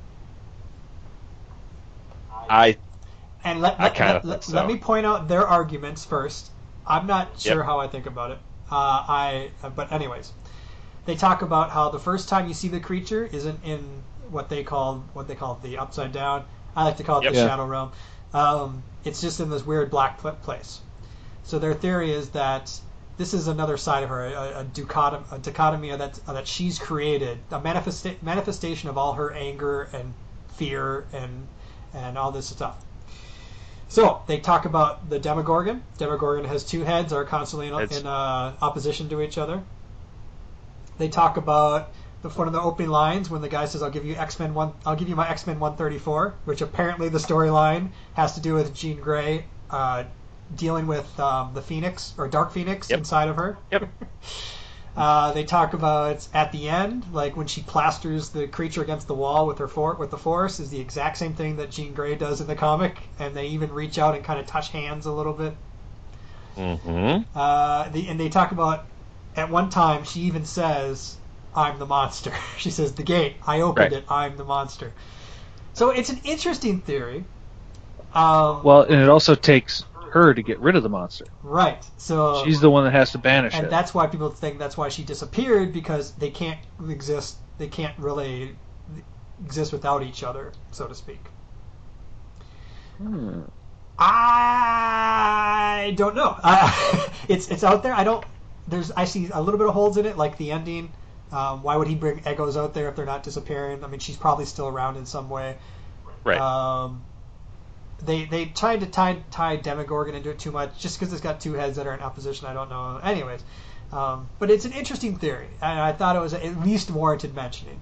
I And let I let, kinda let, think let, so. let me point out their arguments first. I'm not sure Yep. how I think about it. Uh, I but anyways, they talk about how the first time you see the creature isn't in what they call what they call the upside down. I like to call it Yep. the Yeah. shadow realm. Um, it's just in this weird black pl- place. So their theory is that this is another side of her, a, a, dichotom, a dichotomy that that she's created, a manifesta- manifestation of all her anger and fear and and all this stuff. So they talk about the Demogorgon. Demogorgon has two heads, are constantly in, It's- in uh, opposition to each other. They talk about the one of the opening lines when the guy says, "I'll give you X-Men one. I'll give you my X-Men one thirty-four," which apparently the storyline has to do with Jean Grey uh, dealing with um, the Phoenix or Dark Phoenix Yep. inside of her. Yep. Uh, they talk about at the end, like when she plasters the creature against the wall with her for- with the force, is the exact same thing that Jean Grey does in the comic, and they even reach out and kind of touch hands a little bit. Mm-hmm. Uh, the, and they talk about at one time she even says, "I'm the monster." She says, "The gate, I opened Right. it. I'm the monster." So it's an interesting theory. Um, Well, and it also takes her to get rid of the monster. right. So She's the one that has to banish and it. that's why people think that's why she disappeared, because they can't exist. They can't really exist without each other, so to speak. Hmm. I don't know. I, it's it's out there. I don't. There's I see a little bit of holes in it, like the ending. Um, why would he bring Eggos out there if they're not disappearing? I mean, she's probably still around in some way. Right. Um, they they tried to tie tie Demogorgon into it too much, just because it's got two heads that are in opposition. I don't know. Anyways, um, but it's an interesting theory, and I thought it was at least warranted mentioning.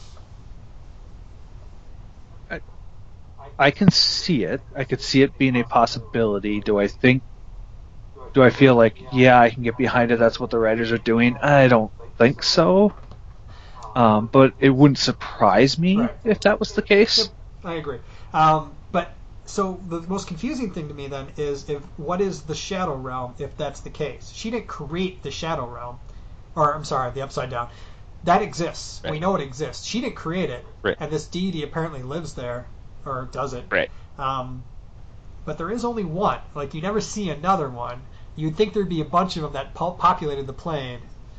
I can see it. I could see it being a possibility. Do I think? Do I feel like, yeah, I can get behind it? That's what the writers are doing. I don't think so. Um, but it wouldn't surprise me Right. if that was the case. Yep, I agree. Um, but so the most confusing thing to me then is if what is the Shadow Realm if that's the case? She didn't create the Shadow Realm, or I'm sorry, the Upside Down. That exists. Right. We know it exists. She didn't create it, Right. and this deity apparently lives there, or does it? Right. Um, but there is only one. Like you never see another one. You'd think there'd be a bunch of them that po- populated the plane.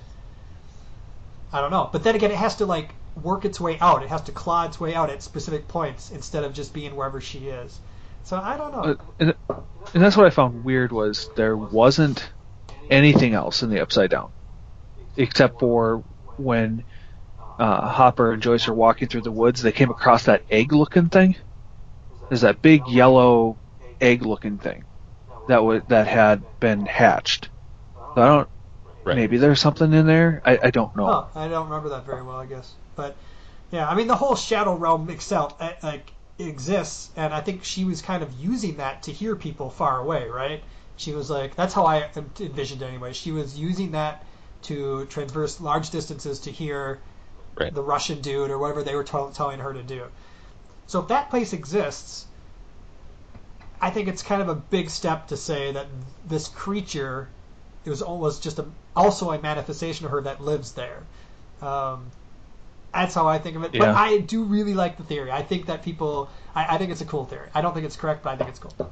I don't know. But then again, it has to like work its way out. It has to claw its way out at specific points instead of just being wherever she is. So I don't know. Uh, and, and that's what I found weird was there wasn't anything else in the Upside Down, except for when uh, Hopper and Joyce are walking through the woods. They came across that egg-looking thing. There's that big yellow egg-looking thing that was that had been hatched. So I don't. Right. Maybe there's something in there. I, I don't know. Oh, I don't remember that very well, I guess. But yeah, I mean the whole Shadow Realm itself uh, like exists, and I think she was kind of using that to hear people far away, right? She was like, that's how I envisioned it anyway. She was using that to traverse large distances to hear Right. the Russian dude or whatever they were t- telling her to do. So if that place exists, I think it's kind of a big step to say that this creature it was almost just a, also a manifestation of her that lives there. Um, that's how I think of it. But Yeah. I do really like the theory. I think that people, I, I think it's a cool theory. I don't think it's correct, but I think it's cool.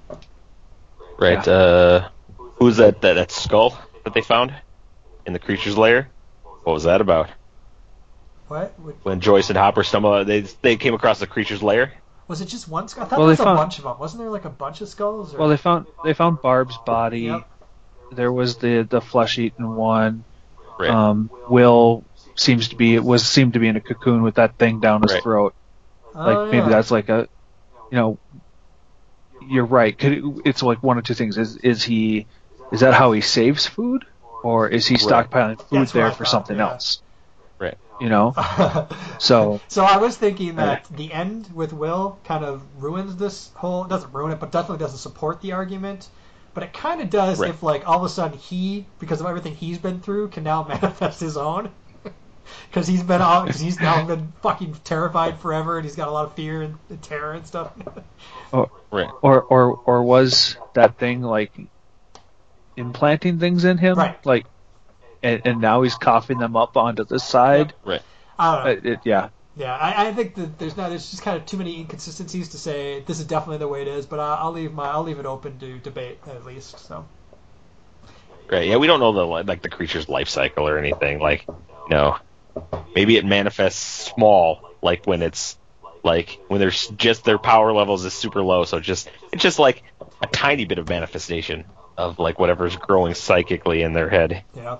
Right. Uh, who's that, that? That skull that they found in the creature's lair? What was that about? What? Would- When Joyce and Hopper stumbled, they they came across the creature's lair. Was it just one skull? I thought Well, there was they a found- bunch of them. Wasn't there like a bunch of skulls? Or? Well, they found they found Barb's body. Yep. There was the the flesh-eaten one. Right. Um, Will seems to be was seemed to be in a cocoon with that thing down his Right. throat. Like Oh, maybe yeah. that's like a, you know, you're right. Could it, it's like one of two things. Is is he, is that how he saves food, or is he Right. stockpiling food That's what there I for thought, something yeah. else? Right. You know. So So I was thinking that the end with Will kind of ruins this whole, doesn't ruin it, but definitely doesn't support the argument. But it kind of does Right. if, like, all of a sudden he, because of everything he's been through, can now manifest his own. because he's been all because he's now been fucking terrified forever, and he's got a lot of fear and, and terror and stuff. Or, Right. or or or was that thing like implanting things in him? Right. Like, and, and now he's coughing them up onto the side. Right. I don't know. Uh, it, yeah. Yeah, I, I think that there's not there's just kind of too many inconsistencies to say this is definitely the way it is, but I, I'll leave my I'll leave it open to debate at least. So Right. Yeah, we don't know the like the creature's life cycle or anything. Like, you know, maybe it manifests small, like when it's like when there's just their power levels is super low, so just it's just like a tiny bit of manifestation of like whatever's growing psychically in their head. yeah,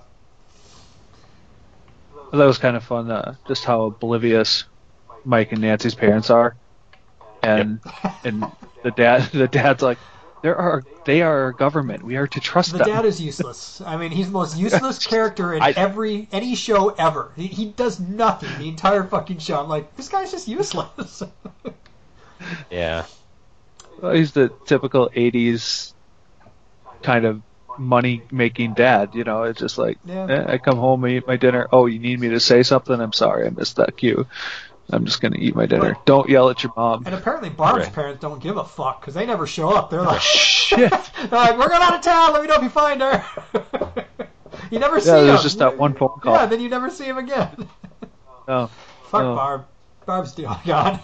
That was kind of fun. Uh, just how oblivious Mike and Nancy's parents are, and and the dad the dad's like, there are they are our government. We are to trust the them. dad is useless. I mean, he's the most useless character in I- every any show ever. He, he does nothing the entire fucking show. I'm like, this guy's just useless. Yeah. Well, he's the typical eighties kind of money-making dad. You know, it's just like, Yeah. eh, I come home, I eat my dinner. Oh, you need me to say something? I'm sorry, I missed that cue. I'm just gonna eat my dinner. But- Don't yell at your mom. And apparently Barb's Right. parents don't give a fuck because they never show up. They're like, Shit. they're like, we're going out of town. Let me know if you find her. You never see Yeah, him. there's just that one phone call. Yeah, then you never see him again. No. Fuck Oh. Barb. Barb's deal gone.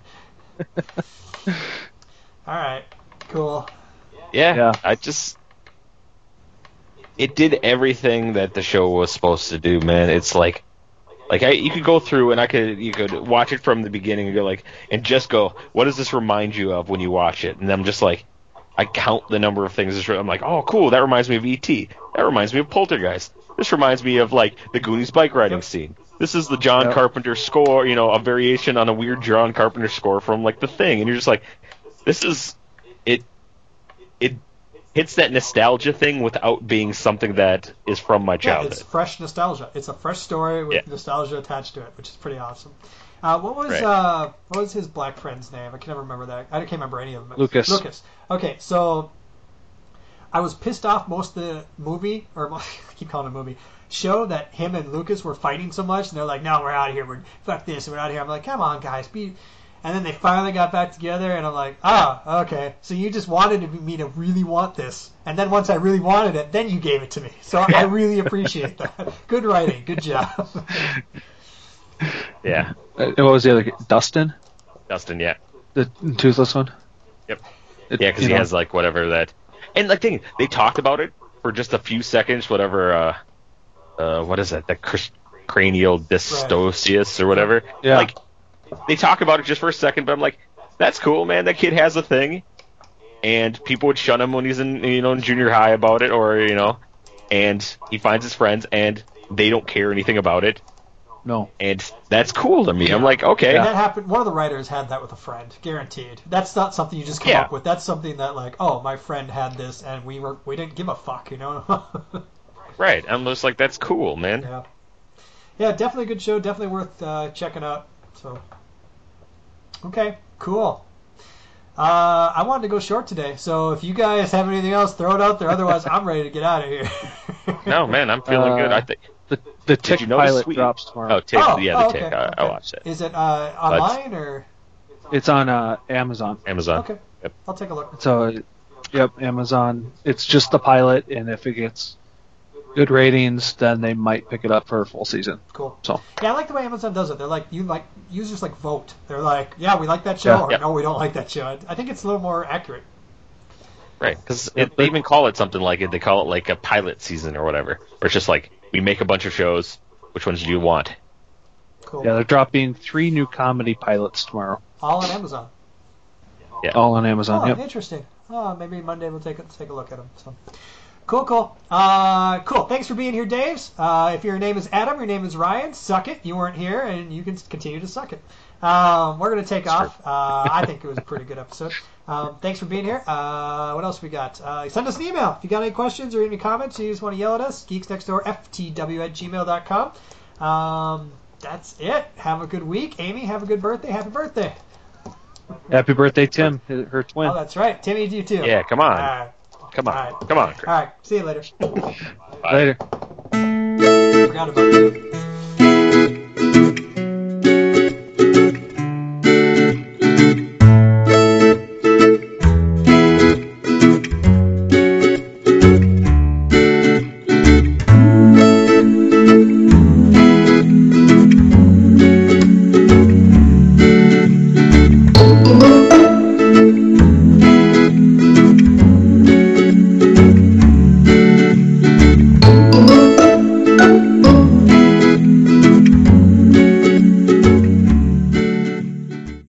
All right, cool. Yeah. Yeah. I just it did everything that the show was supposed to do, man. It's like like I you could go through and I could you could watch it from the beginning and go like and just go, what does this remind you of when you watch it? And I'm just like I count the number of things. this- I'm like, oh, cool. That reminds me of E T. That reminds me of Poltergeist. This reminds me of like the Goonies bike riding Yep. scene. This is the John Yep. Carpenter score, you know, a variation on a weird John Carpenter score from like The Thing, and you're just like, this is it. It hits that nostalgia thing without being something that is from my Yeah, childhood. it's fresh nostalgia. It's a fresh story with Yeah. nostalgia attached to it, which is pretty awesome. Uh, what was Right. uh, what was his black friend's name? I can never remember that. I can't remember any of them. Lucas. Lucas. Okay, so I was pissed off most of the movie, or I keep calling it a movie, show that him and Lucas were fighting so much, and they're like, "No, we're out of here. We're fuck this. We're out of here." I'm like, "Come on, guys, be." And then they finally got back together, and I'm like, "Ah, okay. So you just wanted me to really want this, and then once I really wanted it, then you gave it to me. So I really appreciate that. Good writing. Good job." Yeah, Uh, what was the other kid? Dustin? Dustin. Yeah, The toothless one? Yep. It- yeah, because you he know, has like whatever that, and like thing they talked about it for just a few seconds. Whatever, uh, uh, what is that? The cr- cranial dystocies or whatever. Yeah. Like they talk about it just for a second, but I'm like, that's cool, man. That kid has a thing, and people would shun him when he's in you know in junior high about it, or you know, and he finds his friends and they don't care anything about it. No. And that's cool to me. I'm like, okay, And that happened. One of the writers had that with a friend, guaranteed. That's not something you just come Yeah. up with. That's something that, like, oh, my friend had this, and we were we didn't give a fuck, you know. right. I'm just like, that's cool, man. Yeah, yeah, definitely a good show. Definitely worth uh, checking out. So, okay, cool. Uh, I wanted to go short today, so if you guys have anything else, throw it out there. Otherwise, I'm ready to get out of here. No, man, I'm feeling Uh, good. I think. The, the Tick you notice pilot we- drops tomorrow. Oh, tick. Oh, yeah, the oh, tick. okay, I, I okay. watched it. Is it uh, online or? It's on uh, Amazon. Amazon. Okay, Yep. I'll take a look. So, yep, Amazon. It's just the pilot, and if it gets good ratings, then they might pick it up for a full season. Cool. So, Yeah, I like the way Amazon does it. They're like, you like users like vote. They're like, yeah, we like that show, Yeah. or Yeah. no, we don't like that show. I, I think it's a little more accurate. Right, because Yeah, they even call it something like it. They call it like a pilot season or whatever. Where it's just like we make a bunch of shows. Which ones do you want? Cool. yeah, they're dropping three new comedy pilots tomorrow. All on Amazon. Yeah. All on Amazon. Oh, Yep. interesting. Oh, maybe Monday we'll take a, take a look at them. So, cool, cool. Uh, cool. Thanks for being here, Daves. Uh, if your name is Adam, your name is Ryan. Suck it. You weren't here, and you can continue to suck it. Um, we're gonna take off. Uh, I think it was a pretty good episode. Um, thanks for being here. Uh, what else we got? Uh, send us an email if you got any questions or any comments. You just want to yell at us. geeksnextdoor.ftw at gmail dot com. Um, that's it. Have a good week, Amy. Have a good birthday. Happy birthday. Happy birthday, Tim, her twin. Oh, that's right. Timmy, you too. Yeah, come on, All right. come on, All right. come on. All right. See you later. Later. Forgot about you.